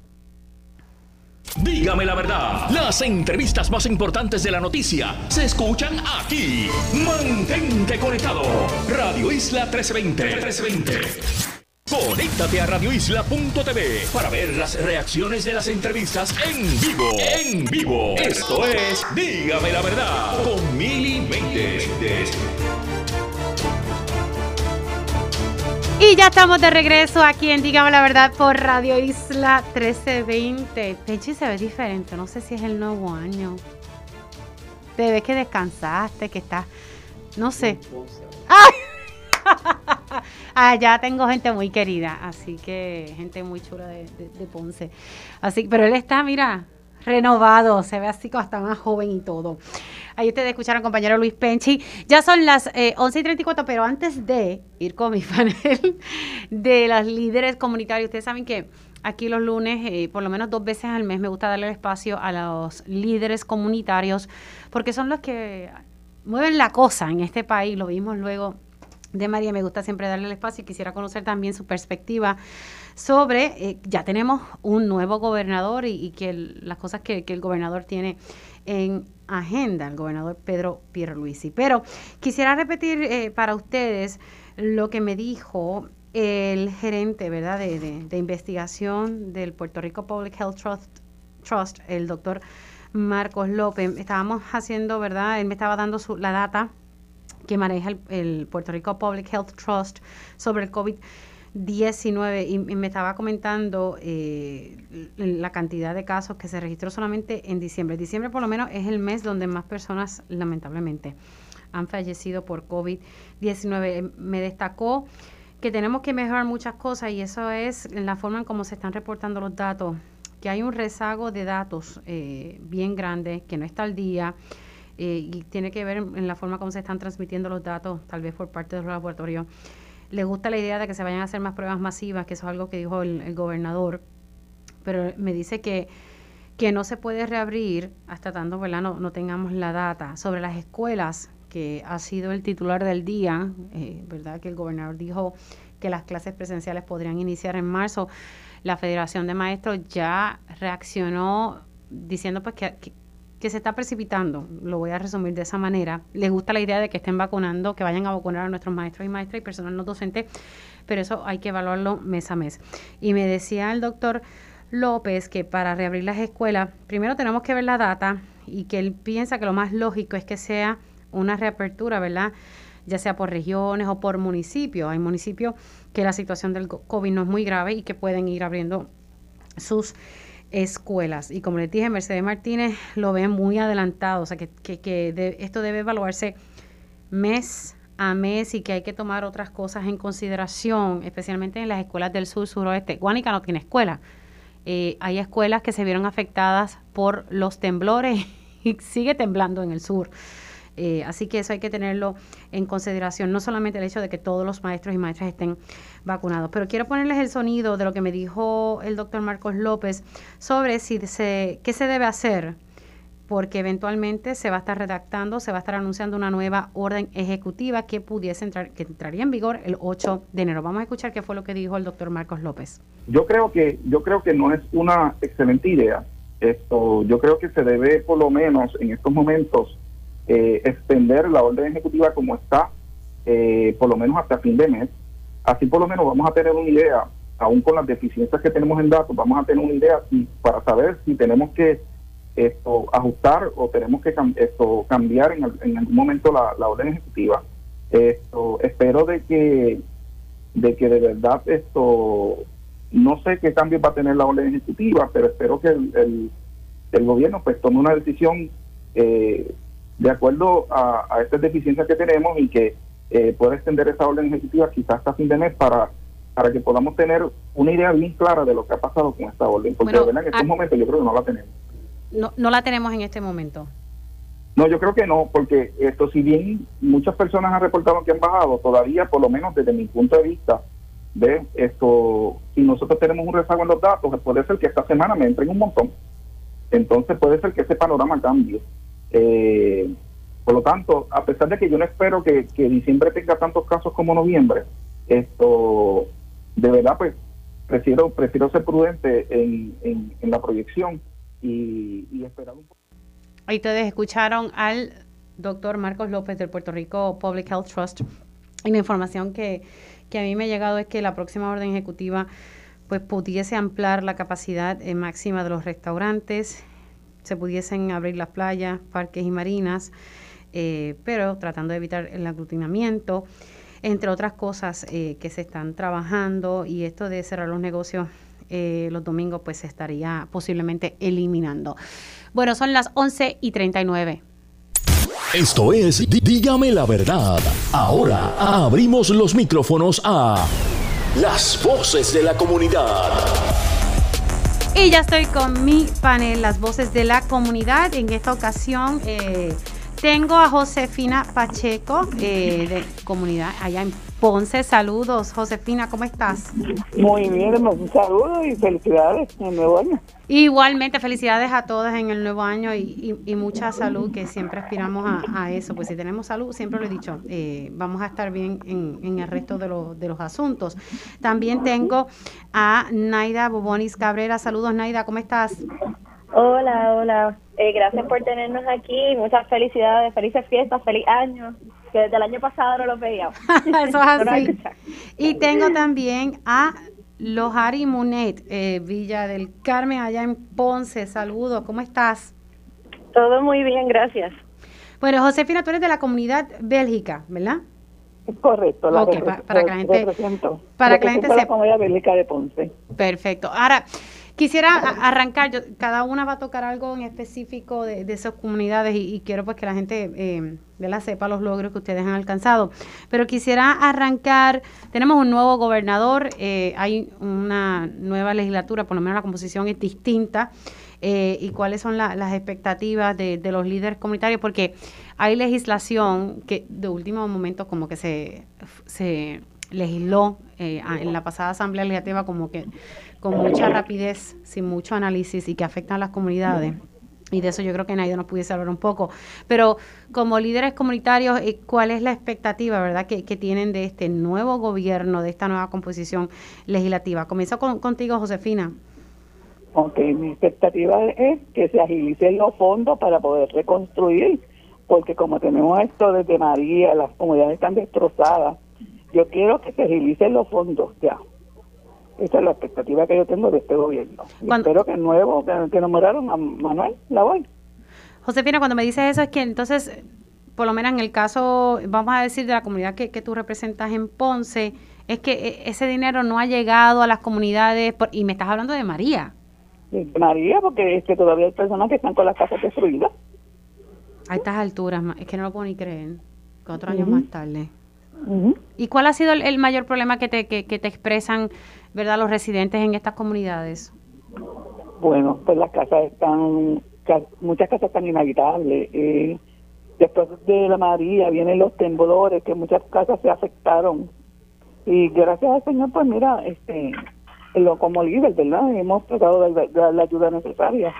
Dígame la verdad, las entrevistas más importantes de la noticia se escuchan aquí. Mantente conectado. Radio Isla trescientos veinte. trescientos veinte. Conéctate a radio isla punto t v para ver las reacciones de las entrevistas en vivo. En vivo. Esto es Dígame la verdad con Mili Méndez. Y ya estamos de regreso aquí en Dígame la Verdad por Radio Isla trece veinte. Pechi se ve diferente, no sé si es el nuevo año. Te ves que descansaste, que estás, no sé. ¡Ay! Allá tengo gente muy querida, así que gente muy chula de, de, de Ponce. Así, pero él está, mira, renovado, se ve así como hasta más joven y todo. Ahí ustedes escucharon, compañero Luis Penchi. Ya son las eh, once y treinta y cuatro, pero antes de ir con mi panel de las líderes comunitarios, ustedes saben que aquí los lunes, eh, por lo menos dos veces al mes, me gusta darle el espacio a los líderes comunitarios, porque son los que mueven la cosa en este país. Lo vimos luego de María, me gusta siempre darle el espacio y quisiera conocer también su perspectiva sobre, eh, ya tenemos un nuevo gobernador y, y que el, las cosas que, que el gobernador tiene en agenda, el gobernador Pedro Pierluisi. Pero quisiera repetir eh, para ustedes lo que me dijo el gerente, ¿verdad?, de, de, de investigación del Puerto Rico Public Health Trust, Trust, el doctor Marcos López. Estábamos haciendo, ¿verdad?, él me estaba dando su, la data que maneja el, el Puerto Rico Public Health Trust sobre el COVID diecinueve y, y me estaba comentando eh, la cantidad de casos que se registró solamente en diciembre. Diciembre por lo menos es el mes donde más personas lamentablemente han fallecido por COVID diecinueve. Me destacó que tenemos que mejorar muchas cosas y eso es en la forma en cómo se están reportando los datos, que hay un rezago de datos eh, bien grande, que no está al día. Eh, y tiene que ver en la forma como se están transmitiendo los datos, tal vez por parte de los laboratorios. Le gusta la idea de que se vayan a hacer más pruebas masivas, que eso es algo que dijo el, el gobernador, pero me dice que, que no se puede reabrir hasta tanto, ¿verdad?, no, no tengamos la data. Sobre las escuelas, que ha sido el titular del día, eh, ¿verdad?, que el gobernador dijo que las clases presenciales podrían iniciar en marzo. La Federación de Maestros ya reaccionó diciendo pues que, que que se está precipitando, lo voy a resumir de esa manera. Les gusta la idea de que estén vacunando, que vayan a vacunar a nuestros maestros y maestras y personal no docente, pero eso hay que evaluarlo mes a mes. Y me decía el doctor López que para reabrir las escuelas, primero tenemos que ver la data y que él piensa que lo más lógico es que sea una reapertura, ¿verdad?, ya sea por regiones o por municipios. Hay municipios que la situación del COVID no es muy grave y que pueden ir abriendo sus escuelas. Y como les dije, Mercedes Martínez lo ve muy adelantado, o sea que, que, que de, esto debe evaluarse mes a mes y que hay que tomar otras cosas en consideración, especialmente en las escuelas del sur, suroeste. Guánica no tiene escuela. Eh, hay escuelas que se vieron afectadas por los temblores y sigue temblando en el sur. Eh, así que eso hay que tenerlo en consideración, no solamente el hecho de que todos los maestros y maestras estén vacunados. Pero quiero ponerles el sonido de lo que me dijo el doctor Marcos López sobre si se, qué se debe hacer, porque eventualmente se va a estar redactando, se va a estar anunciando una nueva orden ejecutiva que pudiese entrar, que entraría en vigor el ocho de enero. Vamos a escuchar qué fue lo que dijo el doctor Marcos López. Yo creo que, yo creo que no es una excelente idea. Esto, yo creo que se debe, por lo menos en estos momentos, eh, extender la orden ejecutiva como está, eh, por lo menos hasta fin de mes. Así por lo menos vamos a tener una idea, aún con las deficiencias que tenemos en datos, vamos a tener una idea si, para saber si tenemos que esto ajustar o tenemos que esto cambiar en, en algún momento la, la orden ejecutiva. Esto espero de que de que de verdad esto no sé qué cambios va a tener la orden ejecutiva, pero espero que el, el, el gobierno pues tome una decisión eh, de acuerdo a, a estas deficiencias que tenemos y que eh, pueda extender esa orden ejecutiva quizás hasta fin de mes para para que podamos tener una idea bien clara de lo que ha pasado con esta orden, porque bueno, de verdad en estos a... momentos yo creo que no la tenemos. No, no la tenemos en este momento. No, yo creo que no, porque esto, si bien muchas personas han reportado que han bajado, todavía, por lo menos desde mi punto de vista, de esto, si nosotros tenemos un rezago en los datos, puede ser que esta semana me entren un montón. Entonces puede ser que ese panorama cambie. Eh, por lo tanto, a pesar de que yo no espero que, que diciembre tenga tantos casos como noviembre, esto, de verdad, pues, prefiero prefiero ser prudente en, en, en la proyección y, y esperar un poco. Ahí ustedes escucharon al doctor Marcos López del Puerto Rico Public Health Trust, y la información que, que a mí me ha llegado es que la próxima orden ejecutiva pues pudiese ampliar la capacidad eh, máxima de los restaurantes, se pudiesen abrir las playas, parques y marinas, eh, pero tratando de evitar el aglutinamiento, entre otras cosas eh, que se están trabajando, y esto de cerrar los negocios eh, los domingos pues se estaría posiblemente eliminando. Bueno, son las once y treinta y nueve. Esto es Dígame la Verdad. Ahora abrimos los micrófonos a las voces de la comunidad. Y ya estoy con mi panel, las voces de la comunidad. En esta ocasión eh, tengo a Josefina Pacheco, eh, de comunidad allá en Ponce. Saludos, Josefina, ¿cómo estás? Muy bien, un saludo y felicidades en el nuevo año. Igualmente, felicidades a todas en el nuevo año y, y, y mucha salud, que siempre aspiramos a, a eso. Pues si tenemos salud, siempre lo he dicho, eh, vamos a estar bien en, en el resto de, lo, de los asuntos. También tengo a Naida Bobonis Cabrera. Saludos, Naida, ¿cómo estás? Hola, hola. Eh, gracias por tenernos aquí. Muchas felicidades, felices fiestas, feliz año. Que desde el año pasado no los veíamos. Eso es así. Y tengo también a Lohari Munet, eh, Villa del Carmen, allá en Ponce. Saludos, ¿cómo estás? Todo muy bien, gracias. Bueno, Josefina, tú eres de la comunidad bélgica, ¿verdad? Es correcto. La okay, para, para que la gente, para que la gente sepa. La comunidad bélgica de Ponce. Perfecto. Ahora, quisiera arrancar, yo, cada una va a tocar algo en específico de, de esas comunidades y, y quiero pues que la gente eh, de la sepa los logros que ustedes han alcanzado. Pero quisiera arrancar, tenemos un nuevo gobernador, eh, hay una nueva legislatura, por lo menos la composición es distinta, eh, y cuáles son la, las expectativas de, de los líderes comunitarios, porque hay legislación que de último momento como que se, se legisló eh, en la pasada asamblea legislativa como que con mucha rapidez, sin mucho análisis y que afectan a las comunidades. Y de eso yo creo que Naida nos pudiese hablar un poco. Pero como líderes comunitarios, ¿cuál es la expectativa, verdad, que, que tienen de este nuevo gobierno, de esta nueva composición legislativa? Comienzo con, contigo, Josefina. Ok, mi expectativa es que se agilicen los fondos para poder reconstruir, porque como tenemos esto desde María, las comunidades están destrozadas. Yo quiero que se agilicen los fondos ya. Esa es la expectativa que yo tengo de este gobierno. Y espero que el nuevo, que, que nombraron a Manuel Lavoy. Josefina, cuando me dices eso es que entonces, por lo menos en el caso, vamos a decir, de la comunidad que, que tú representas en Ponce, es que ese dinero no ha llegado a las comunidades, por, y me estás hablando de María. De María, porque es que todavía hay personas que están con las casas destruidas. A estas alturas, es que no lo puedo ni creer, cuatro años uh-huh. más tarde. Uh-huh. ¿Y cuál ha sido el, el mayor problema que te, que, que te expresan, verdad, los residentes en estas comunidades? Bueno, pues las casas están, muchas casas están inhabitables. Eh, después de la María vienen los temblores, que muchas casas se afectaron. Y gracias al Señor, pues mira, este, lo, como líder, ¿verdad? Hemos tratado de dar la ayuda necesaria.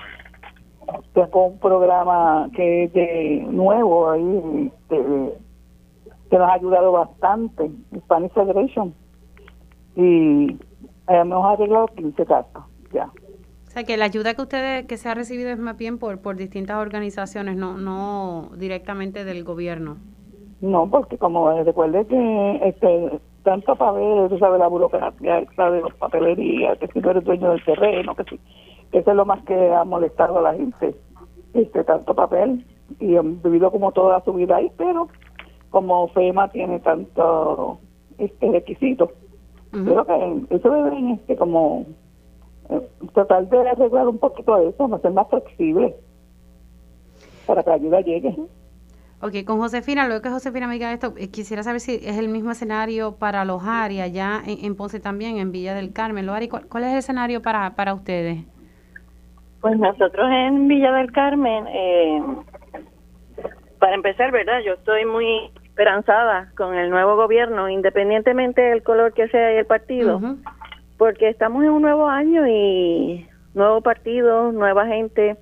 Tengo un programa que es de nuevo ahí, de, que nos ha ayudado bastante, Spanish Federation, y hemos arreglado quince casas ya. sea, que la ayuda que ustedes, que se ha recibido es más bien por, por distintas organizaciones, no, no directamente del gobierno. No, porque como eh, recuerde que este tanto papel, tú sabes, la burocracia, ¿sabes? Los papelerías, que si tú eres dueño del terreno, que si, que eso es lo más que ha molestado a la gente, este tanto papel, y han vivido como toda su vida ahí, pero como FEMA tiene tanto este requisito, uh-huh. creo que eso deben este como eh, tratar de arreglar un poquito de eso, no ser más flexible para que la ayuda llegue. Ok, con Josefina, luego que Josefina me diga esto, eh, quisiera saber si es el mismo escenario para Lojari, allá en, en Ponce también, en Villa del Carmen. Lojari, ¿cuál, ¿cuál es el escenario para, para ustedes? Pues nosotros en Villa del Carmen, eh, para empezar, ¿verdad? Yo estoy muy esperanzada con el nuevo gobierno, independientemente del color que sea el partido, uh-huh. porque estamos en un nuevo año y nuevo partido, nueva gente,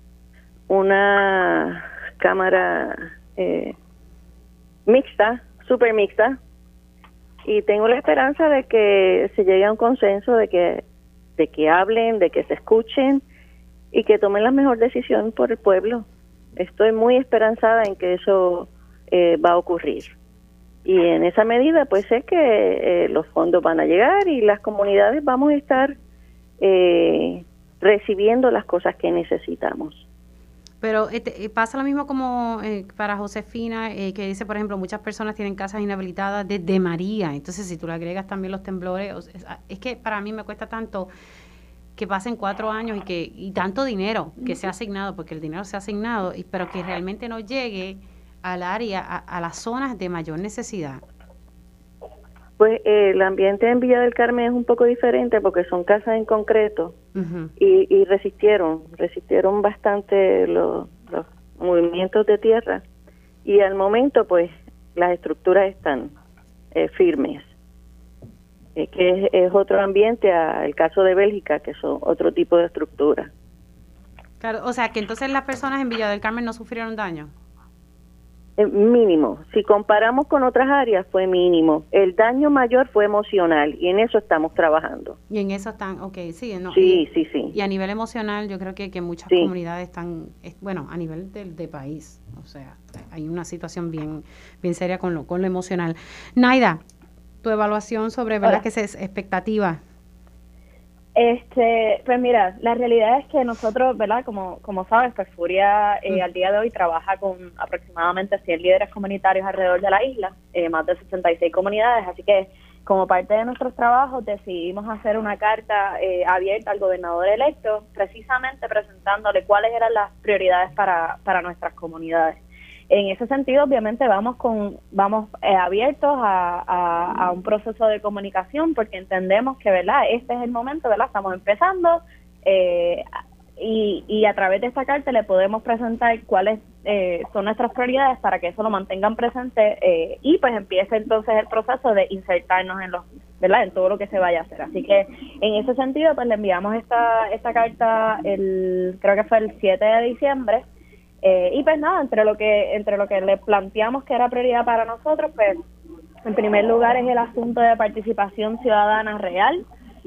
una cámara eh, mixta, súper mixta, y tengo la esperanza de que se llegue a un consenso, de que, de que hablen, de que se escuchen y que tomen la mejor decisión por el pueblo. Estoy muy esperanzada en que eso eh, va a ocurrir. Y en esa medida, pues sé que eh, los fondos van a llegar y las comunidades vamos a estar eh, recibiendo las cosas que necesitamos. Pero este, pasa lo mismo como eh, para Josefina, eh, que dice, por ejemplo, muchas personas tienen casas inhabilitadas desde María. Entonces, si tú le agregas también los temblores, es, es que para mí me cuesta tanto que pasen cuatro años y que y tanto dinero que se ha asignado, porque el dinero se ha asignado, y, pero que realmente no llegue al área, a, a las zonas de mayor necesidad. Pues eh, el ambiente en Villa del Carmen es un poco diferente porque son casas en concreto uh-huh. y, y resistieron, resistieron bastante los, los movimientos de tierra y al momento pues las estructuras están eh, firmes, eh, que es, es otro ambiente al caso de Bélgica, que son otro tipo de estructura. Claro, o sea que entonces las personas en Villa del Carmen no sufrieron daño. Mínimo. Si comparamos con otras áreas, fue mínimo. El daño mayor fue emocional y en eso estamos trabajando. Y en eso están, ok, sí. No, sí, y, sí, sí. Y a nivel emocional, yo creo que, que muchas sí. comunidades están, bueno, a nivel del de país, o sea, hay una situación bien bien seria con lo, con lo emocional. Naida, tu evaluación sobre, ¿verdad?, que es expectativa. Este, pues mira, la realidad es que nosotros, ¿verdad? Como como sabes, pues Furia eh, mm. al día de hoy trabaja con aproximadamente cien líderes comunitarios alrededor de la isla, eh, más de sesenta y seis comunidades, así que como parte de nuestros trabajos decidimos hacer una carta eh, abierta al gobernador electo, precisamente presentándole cuáles eran las prioridades para, para nuestras comunidades. En ese sentido, obviamente, vamos con vamos eh, abiertos a, a, a un proceso de comunicación porque entendemos que, ¿verdad?, este es el momento, ¿verdad?, estamos empezando eh, y, y a través de esta carta le podemos presentar cuáles eh, son nuestras prioridades para que eso lo mantengan presente eh, y pues empiece entonces el proceso de insertarnos en los, ¿verdad?, en todo lo que se vaya a hacer. Así que en ese sentido, pues le enviamos esta esta carta el creo que fue el siete de diciembre. Eh, y pues nada, entre lo que entre lo que le planteamos que era prioridad para nosotros, pues en primer lugar es el asunto de participación ciudadana real.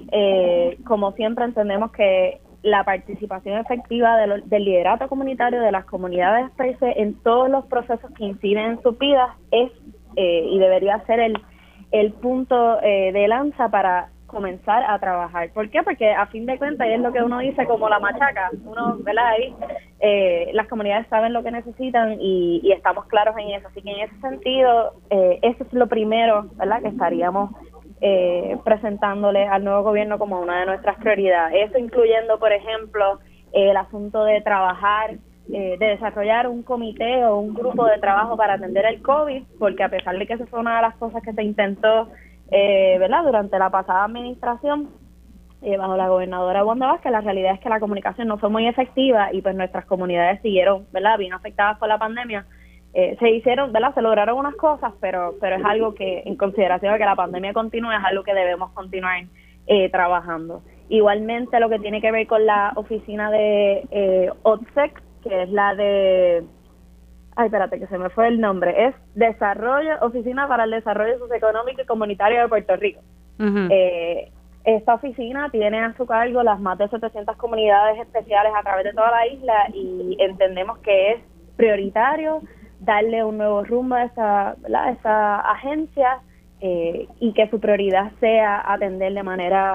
Eh, como siempre entendemos que la participación efectiva de lo, del liderato comunitario de las comunidades per se en todos los procesos que inciden en sus vidas es eh, y debería ser el, el punto eh, de lanza para comenzar a trabajar. ¿Por qué? Porque a fin de cuentas, y es lo que uno dice como la machaca, uno, ¿verdad? Ahí eh, las comunidades saben lo que necesitan y, y estamos claros en eso. Así que en ese sentido, eh, eso es lo primero, ¿verdad?, que estaríamos eh, presentándole al nuevo gobierno como una de nuestras prioridades. Eso incluyendo, por ejemplo, eh, el asunto de trabajar, eh, de desarrollar un comité o un grupo de trabajo para atender el COVID, porque a pesar de que esa fue una de las cosas que se intentó Eh, ¿verdad?, durante la pasada administración eh, bajo la gobernadora Wanda Vázquez, la realidad es que la comunicación no fue muy efectiva y pues nuestras comunidades siguieron, ¿verdad?, bien afectadas por la pandemia. Eh, se hicieron, ¿verdad?, se lograron unas cosas, pero pero es algo que, en consideración de que la pandemia continúa, es algo que debemos continuar eh, trabajando. Igualmente lo que tiene que ver con la oficina de eh, O T S E C, que es la de... Ay, espérate, que se me fue el nombre. Es Desarrollo, Oficina para el Desarrollo Socioeconómico y Comunitario de Puerto Rico. Uh-huh. Eh, esta oficina tiene a su cargo las más de setecientas comunidades especiales a través de toda la isla y entendemos que es prioritario darle un nuevo rumbo a esta, ¿verdad? a esta agencia eh, y que su prioridad sea atender de manera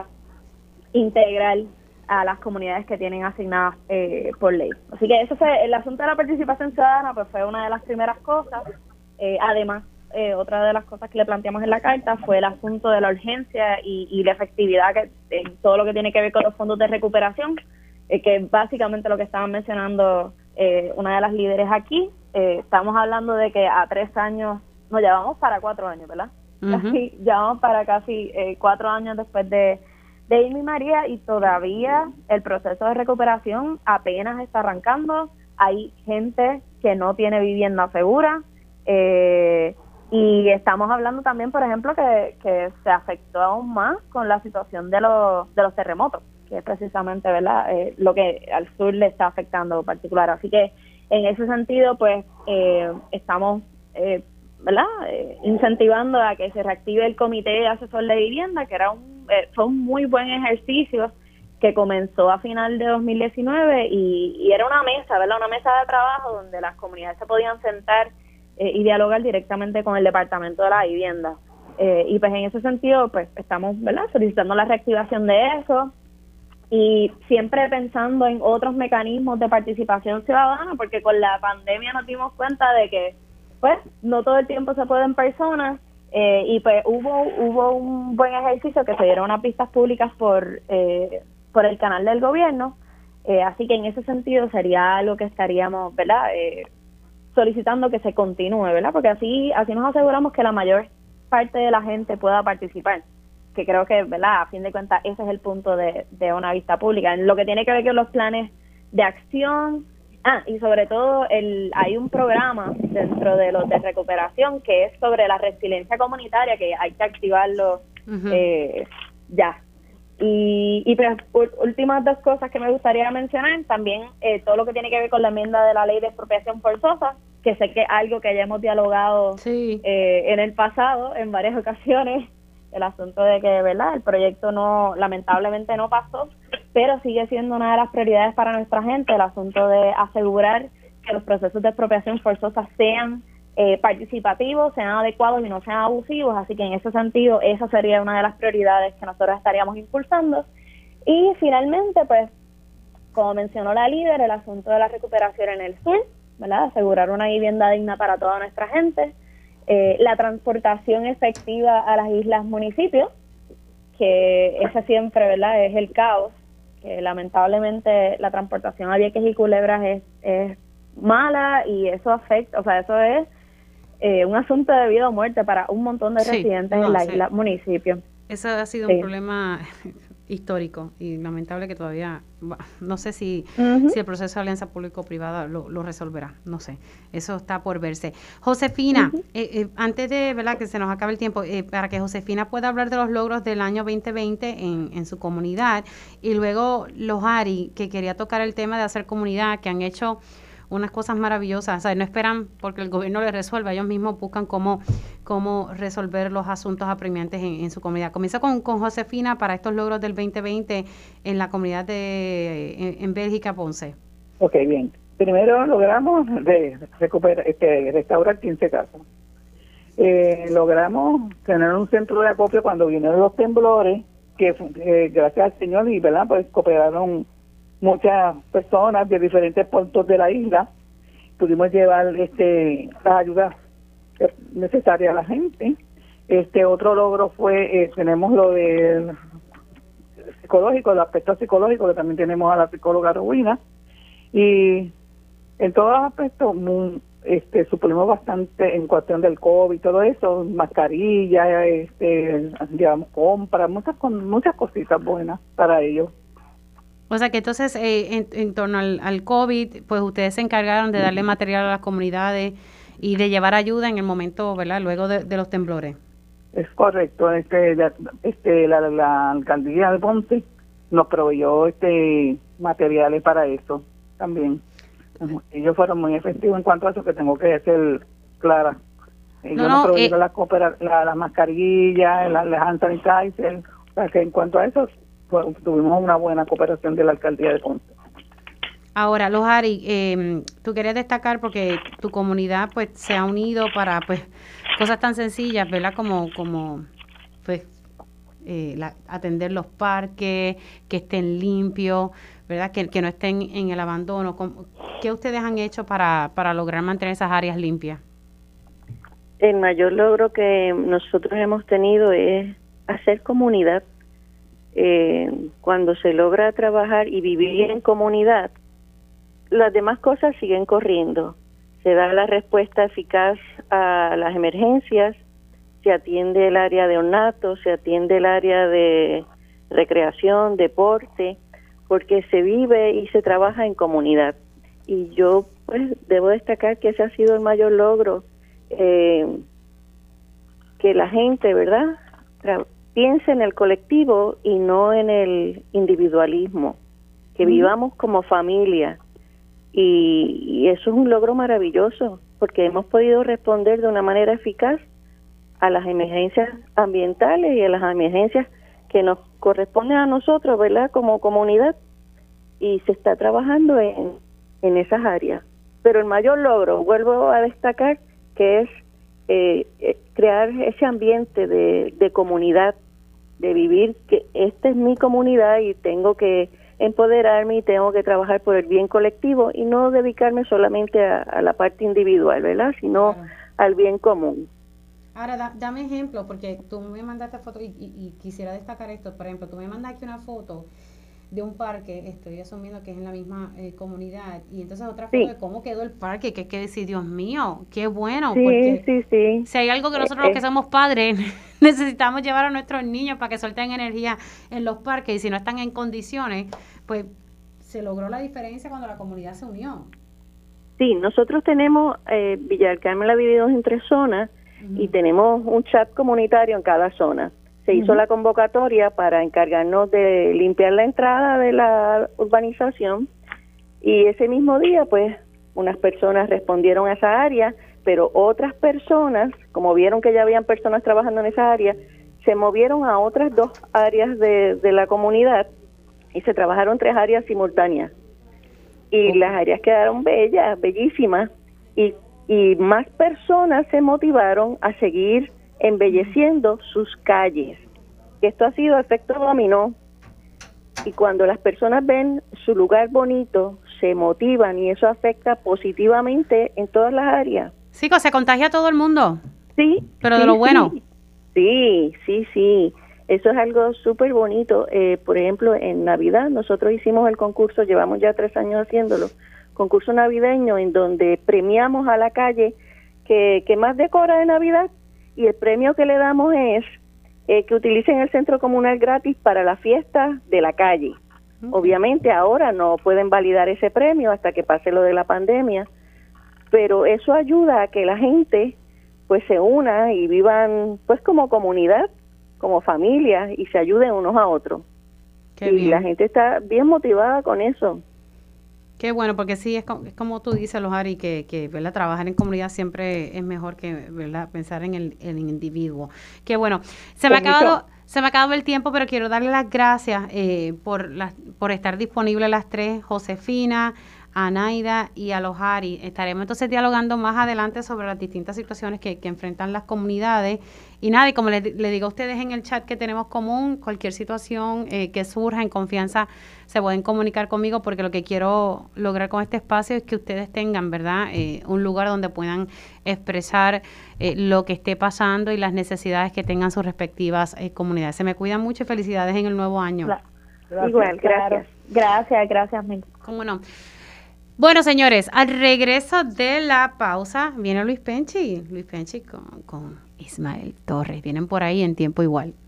integral a las comunidades que tienen asignadas eh, por ley. Así que eso fue, el asunto de la participación ciudadana pues fue una de las primeras cosas. Eh, además, eh, otra de las cosas que le planteamos en la carta fue el asunto de la urgencia y, y la efectividad que en todo lo que tiene que ver con los fondos de recuperación, eh, que es básicamente lo que estaban mencionando eh, una de las líderes aquí. Eh, estamos hablando de que a tres años, nos llevamos para cuatro años, ¿verdad? Uh-huh. Casi, llevamos para casi eh, cuatro años después de de Irma y María y todavía el proceso de recuperación apenas está arrancando. Hay gente que no tiene vivienda segura eh, y estamos hablando también, por ejemplo, que, que se afectó aún más con la situación de los de los terremotos, que es precisamente, ¿verdad?, eh, lo que al sur le está afectando en particular. Así que en ese sentido, pues eh, estamos eh, ¿verdad? Eh, incentivando a que se reactive el comité asesor de vivienda, que era un eh, fue un muy buen ejercicio que comenzó a final de dos mil diecinueve y, y era una mesa, ¿verdad? Una mesa de trabajo donde las comunidades se podían sentar eh, y dialogar directamente con el Departamento de la Vivienda. Eh, y pues en ese sentido, pues estamos, ¿verdad?, solicitando la reactivación de eso y siempre pensando en otros mecanismos de participación ciudadana, porque con la pandemia nos dimos cuenta de que pues no todo el tiempo se puede en persona eh, y pues hubo hubo un buen ejercicio que se dieron unas vistas públicas por eh, por el canal del gobierno, eh, así que en ese sentido sería algo que estaríamos, ¿verdad?, eh, solicitando que se continúe, ¿verdad?, porque así así nos aseguramos que la mayor parte de la gente pueda participar, que creo que, ¿verdad?, a fin de cuentas ese es el punto de, de una vista pública. En lo que tiene que ver con los planes de acción. Ah, y sobre todo el hay un programa dentro de los de recuperación que es sobre la resiliencia comunitaria, que hay que activarlo uh-huh. eh, ya. Y, y pues, últimas dos cosas que me gustaría mencionar, también eh, todo lo que tiene que ver con la enmienda de la ley de expropiación forzosa, que sé que es algo que ya hemos dialogado sí. eh, en el pasado en varias ocasiones, el asunto de que, ¿verdad?, el proyecto no, lamentablemente no pasó, pero sigue siendo una de las prioridades para nuestra gente, el asunto de asegurar que los procesos de expropiación forzosa sean eh, participativos, sean adecuados y no sean abusivos, así que en ese sentido esa sería una de las prioridades que nosotros estaríamos impulsando. Y finalmente, pues, como mencionó la líder, el asunto de la recuperación en el sur, ¿verdad?, asegurar una vivienda digna para toda nuestra gente, eh, la transportación efectiva a las islas municipios, que ese siempre, ¿verdad?, es el caos, que lamentablemente la transportación a Vieques y Culebras es, es mala y eso afecta, o sea, eso es eh, un asunto de vida o muerte para un montón de sí, residentes no, en la sí. isla municipio. Eso ha sido sí. un problema histórico y lamentable que todavía, no sé si, uh-huh. si el proceso de alianza público-privada lo, lo resolverá, no sé, eso está por verse. Josefina, uh-huh. eh, eh, antes de, ¿verdad?, que se nos acabe el tiempo, eh, para que Josefina pueda hablar de los logros del año veinte veinte en, en su comunidad, y luego los Ari, que quería tocar el tema de hacer comunidad, que han hecho unas cosas maravillosas, o sea, no esperan porque el gobierno les resuelva, ellos mismos buscan cómo, cómo resolver los asuntos apremiantes en, en su comunidad. Comienza con, con Josefina para estos logros del veinte veinte en la comunidad de en, en Bélgica, Ponce. Ok, bien. Primero logramos de recuperar, este, restaurar quince casas. Eh, logramos tener un centro de acopio cuando vinieron los temblores, que eh, gracias al Señor y, ¿verdad?, pues cooperaron muchas personas de diferentes puntos de la isla. Pudimos llevar este las ayudas necesarias a la gente. Este otro logro fue, eh, tenemos lo del psicológico, el aspecto psicológico, que también tenemos a la psicóloga Rubina, y en todos los aspectos muy, este suplimos bastante en cuestión del COVID y todo eso, mascarillas, este llevamos compras, muchas muchas cositas buenas para ellos. O sea que entonces eh, en, en torno al, al COVID, pues ustedes se encargaron de darle material a las comunidades y de llevar ayuda en el momento, ¿verdad?, luego de, de los temblores. Es correcto. Este, la, este, la, la alcaldía de Ponce nos proveyó este materiales para eso también. Ellos fueron muy efectivos en cuanto a eso, que tengo que ser clara. Ellos no, nos proveyeron eh, las la, la mascarillas, las la hand sanitizer, sea que en cuanto a eso, pues, tuvimos una buena cooperación de la alcaldía de Ponce. Ahora, Lohari, eh, tú querías destacar porque tu comunidad pues se ha unido para pues cosas tan sencillas, ¿verdad? Como, como pues eh, la, atender los parques, que estén limpios, ¿verdad? Que, que no estén en el abandono. ¿Qué ustedes han hecho para, para lograr mantener esas áreas limpias? El mayor logro que nosotros hemos tenido es hacer comunidad. Eh, cuando se logra trabajar y vivir en comunidad, las demás cosas siguen corriendo. Se da la respuesta eficaz a las emergencias, se atiende el área de ornato, se atiende el área de recreación, deporte, porque se vive y se trabaja en comunidad. Y yo pues debo destacar que ese ha sido el mayor logro, eh, que la gente, ¿verdad?, Tra- piense en el colectivo y no en el individualismo, que mm. vivamos como familia. Y, y eso es un logro maravilloso, porque hemos podido responder de una manera eficaz a las emergencias ambientales y a las emergencias que nos corresponden a nosotros, ¿verdad?, como comunidad, y se está trabajando en, en esas áreas. Pero el mayor logro, vuelvo a destacar, que es eh, eh, crear ese ambiente de, de comunidad, de vivir que esta es mi comunidad y tengo que empoderarme y tengo que trabajar por el bien colectivo y no dedicarme solamente a, a la parte individual, ¿verdad?, sino claro, al bien común. Ahora, da, dame ejemplo, porque tú me mandaste foto y, y, y quisiera destacar esto. Por ejemplo, tú me mandaste una foto de un parque, estoy asumiendo que es en la misma eh, comunidad, y entonces otra foto sí. de cómo quedó el parque, que es que decir, Dios mío, qué bueno, sí, porque sí, sí. si hay algo que nosotros eh, los que somos padres necesitamos llevar a nuestros niños para que suelten energía en los parques, y si no están en condiciones, pues se logró la diferencia cuando la comunidad se unió. Sí, nosotros tenemos, eh, Villa del Carmen la dividimos en tres zonas, uh-huh, y tenemos un chat comunitario en cada zona. Se hizo uh-huh. la convocatoria para encargarnos de limpiar la entrada de la urbanización, y ese mismo día, pues, unas personas respondieron a esa área, pero otras personas, como vieron que ya habían personas trabajando en esa área, se movieron a otras dos áreas de, de la comunidad y se trabajaron tres áreas simultáneas. Y uh-huh. las áreas quedaron bellas, bellísimas, y, y más personas se motivaron a seguir embelleciendo sus calles. Esto ha sido efecto dominó, y cuando las personas ven su lugar bonito, se motivan y eso afecta positivamente en todas las áreas. Sí, que se contagia a todo el mundo. Sí. Pero sí, de lo bueno. Sí, sí, sí. sí. Eso es algo súper bonito. Eh, por ejemplo, en Navidad nosotros hicimos el concurso, llevamos ya tres años haciéndolo, concurso navideño en donde premiamos a la calle que, que más decora de Navidad, y el premio que le damos es eh, que utilicen el centro comunal gratis para la fiesta de la calle. Okay. Obviamente ahora no pueden validar ese premio hasta que pase lo de la pandemia, pero eso ayuda a que la gente pues se una y vivan pues como comunidad, como familia, y se ayuden unos a otros. Qué y bien. La gente está bien motivada con eso. Qué bueno, porque sí, es como, es como tú dices, Lohari, que, que ¿verdad? Trabajar en comunidad siempre es mejor que, ¿verdad?, pensar en el, el individuo. Qué bueno. Se me, ha acabado, se me ha acabado el tiempo, pero quiero darle las gracias eh, por, las, por estar disponibles las tres, Josefina, a Naida y a Lohari. Estaremos entonces dialogando más adelante sobre las distintas situaciones que, que enfrentan las comunidades. Y nada, y como les, les digo a ustedes en el chat que tenemos común, cualquier situación eh, que surja en confianza se pueden comunicar conmigo, porque lo que quiero lograr con este espacio es que ustedes tengan, ¿verdad?, eh, un lugar donde puedan expresar eh, lo que esté pasando y las necesidades que tengan sus respectivas eh, comunidades. Se me cuidan mucho y felicidades en el nuevo año. Gracias. Igual, gracias. Gracias, gracias. ¿Cómo no? Bueno, señores, al regreso de la pausa viene Luis Penchi, Luis Penchi con, con Ismael Torres. Vienen por ahí en tiempo igual.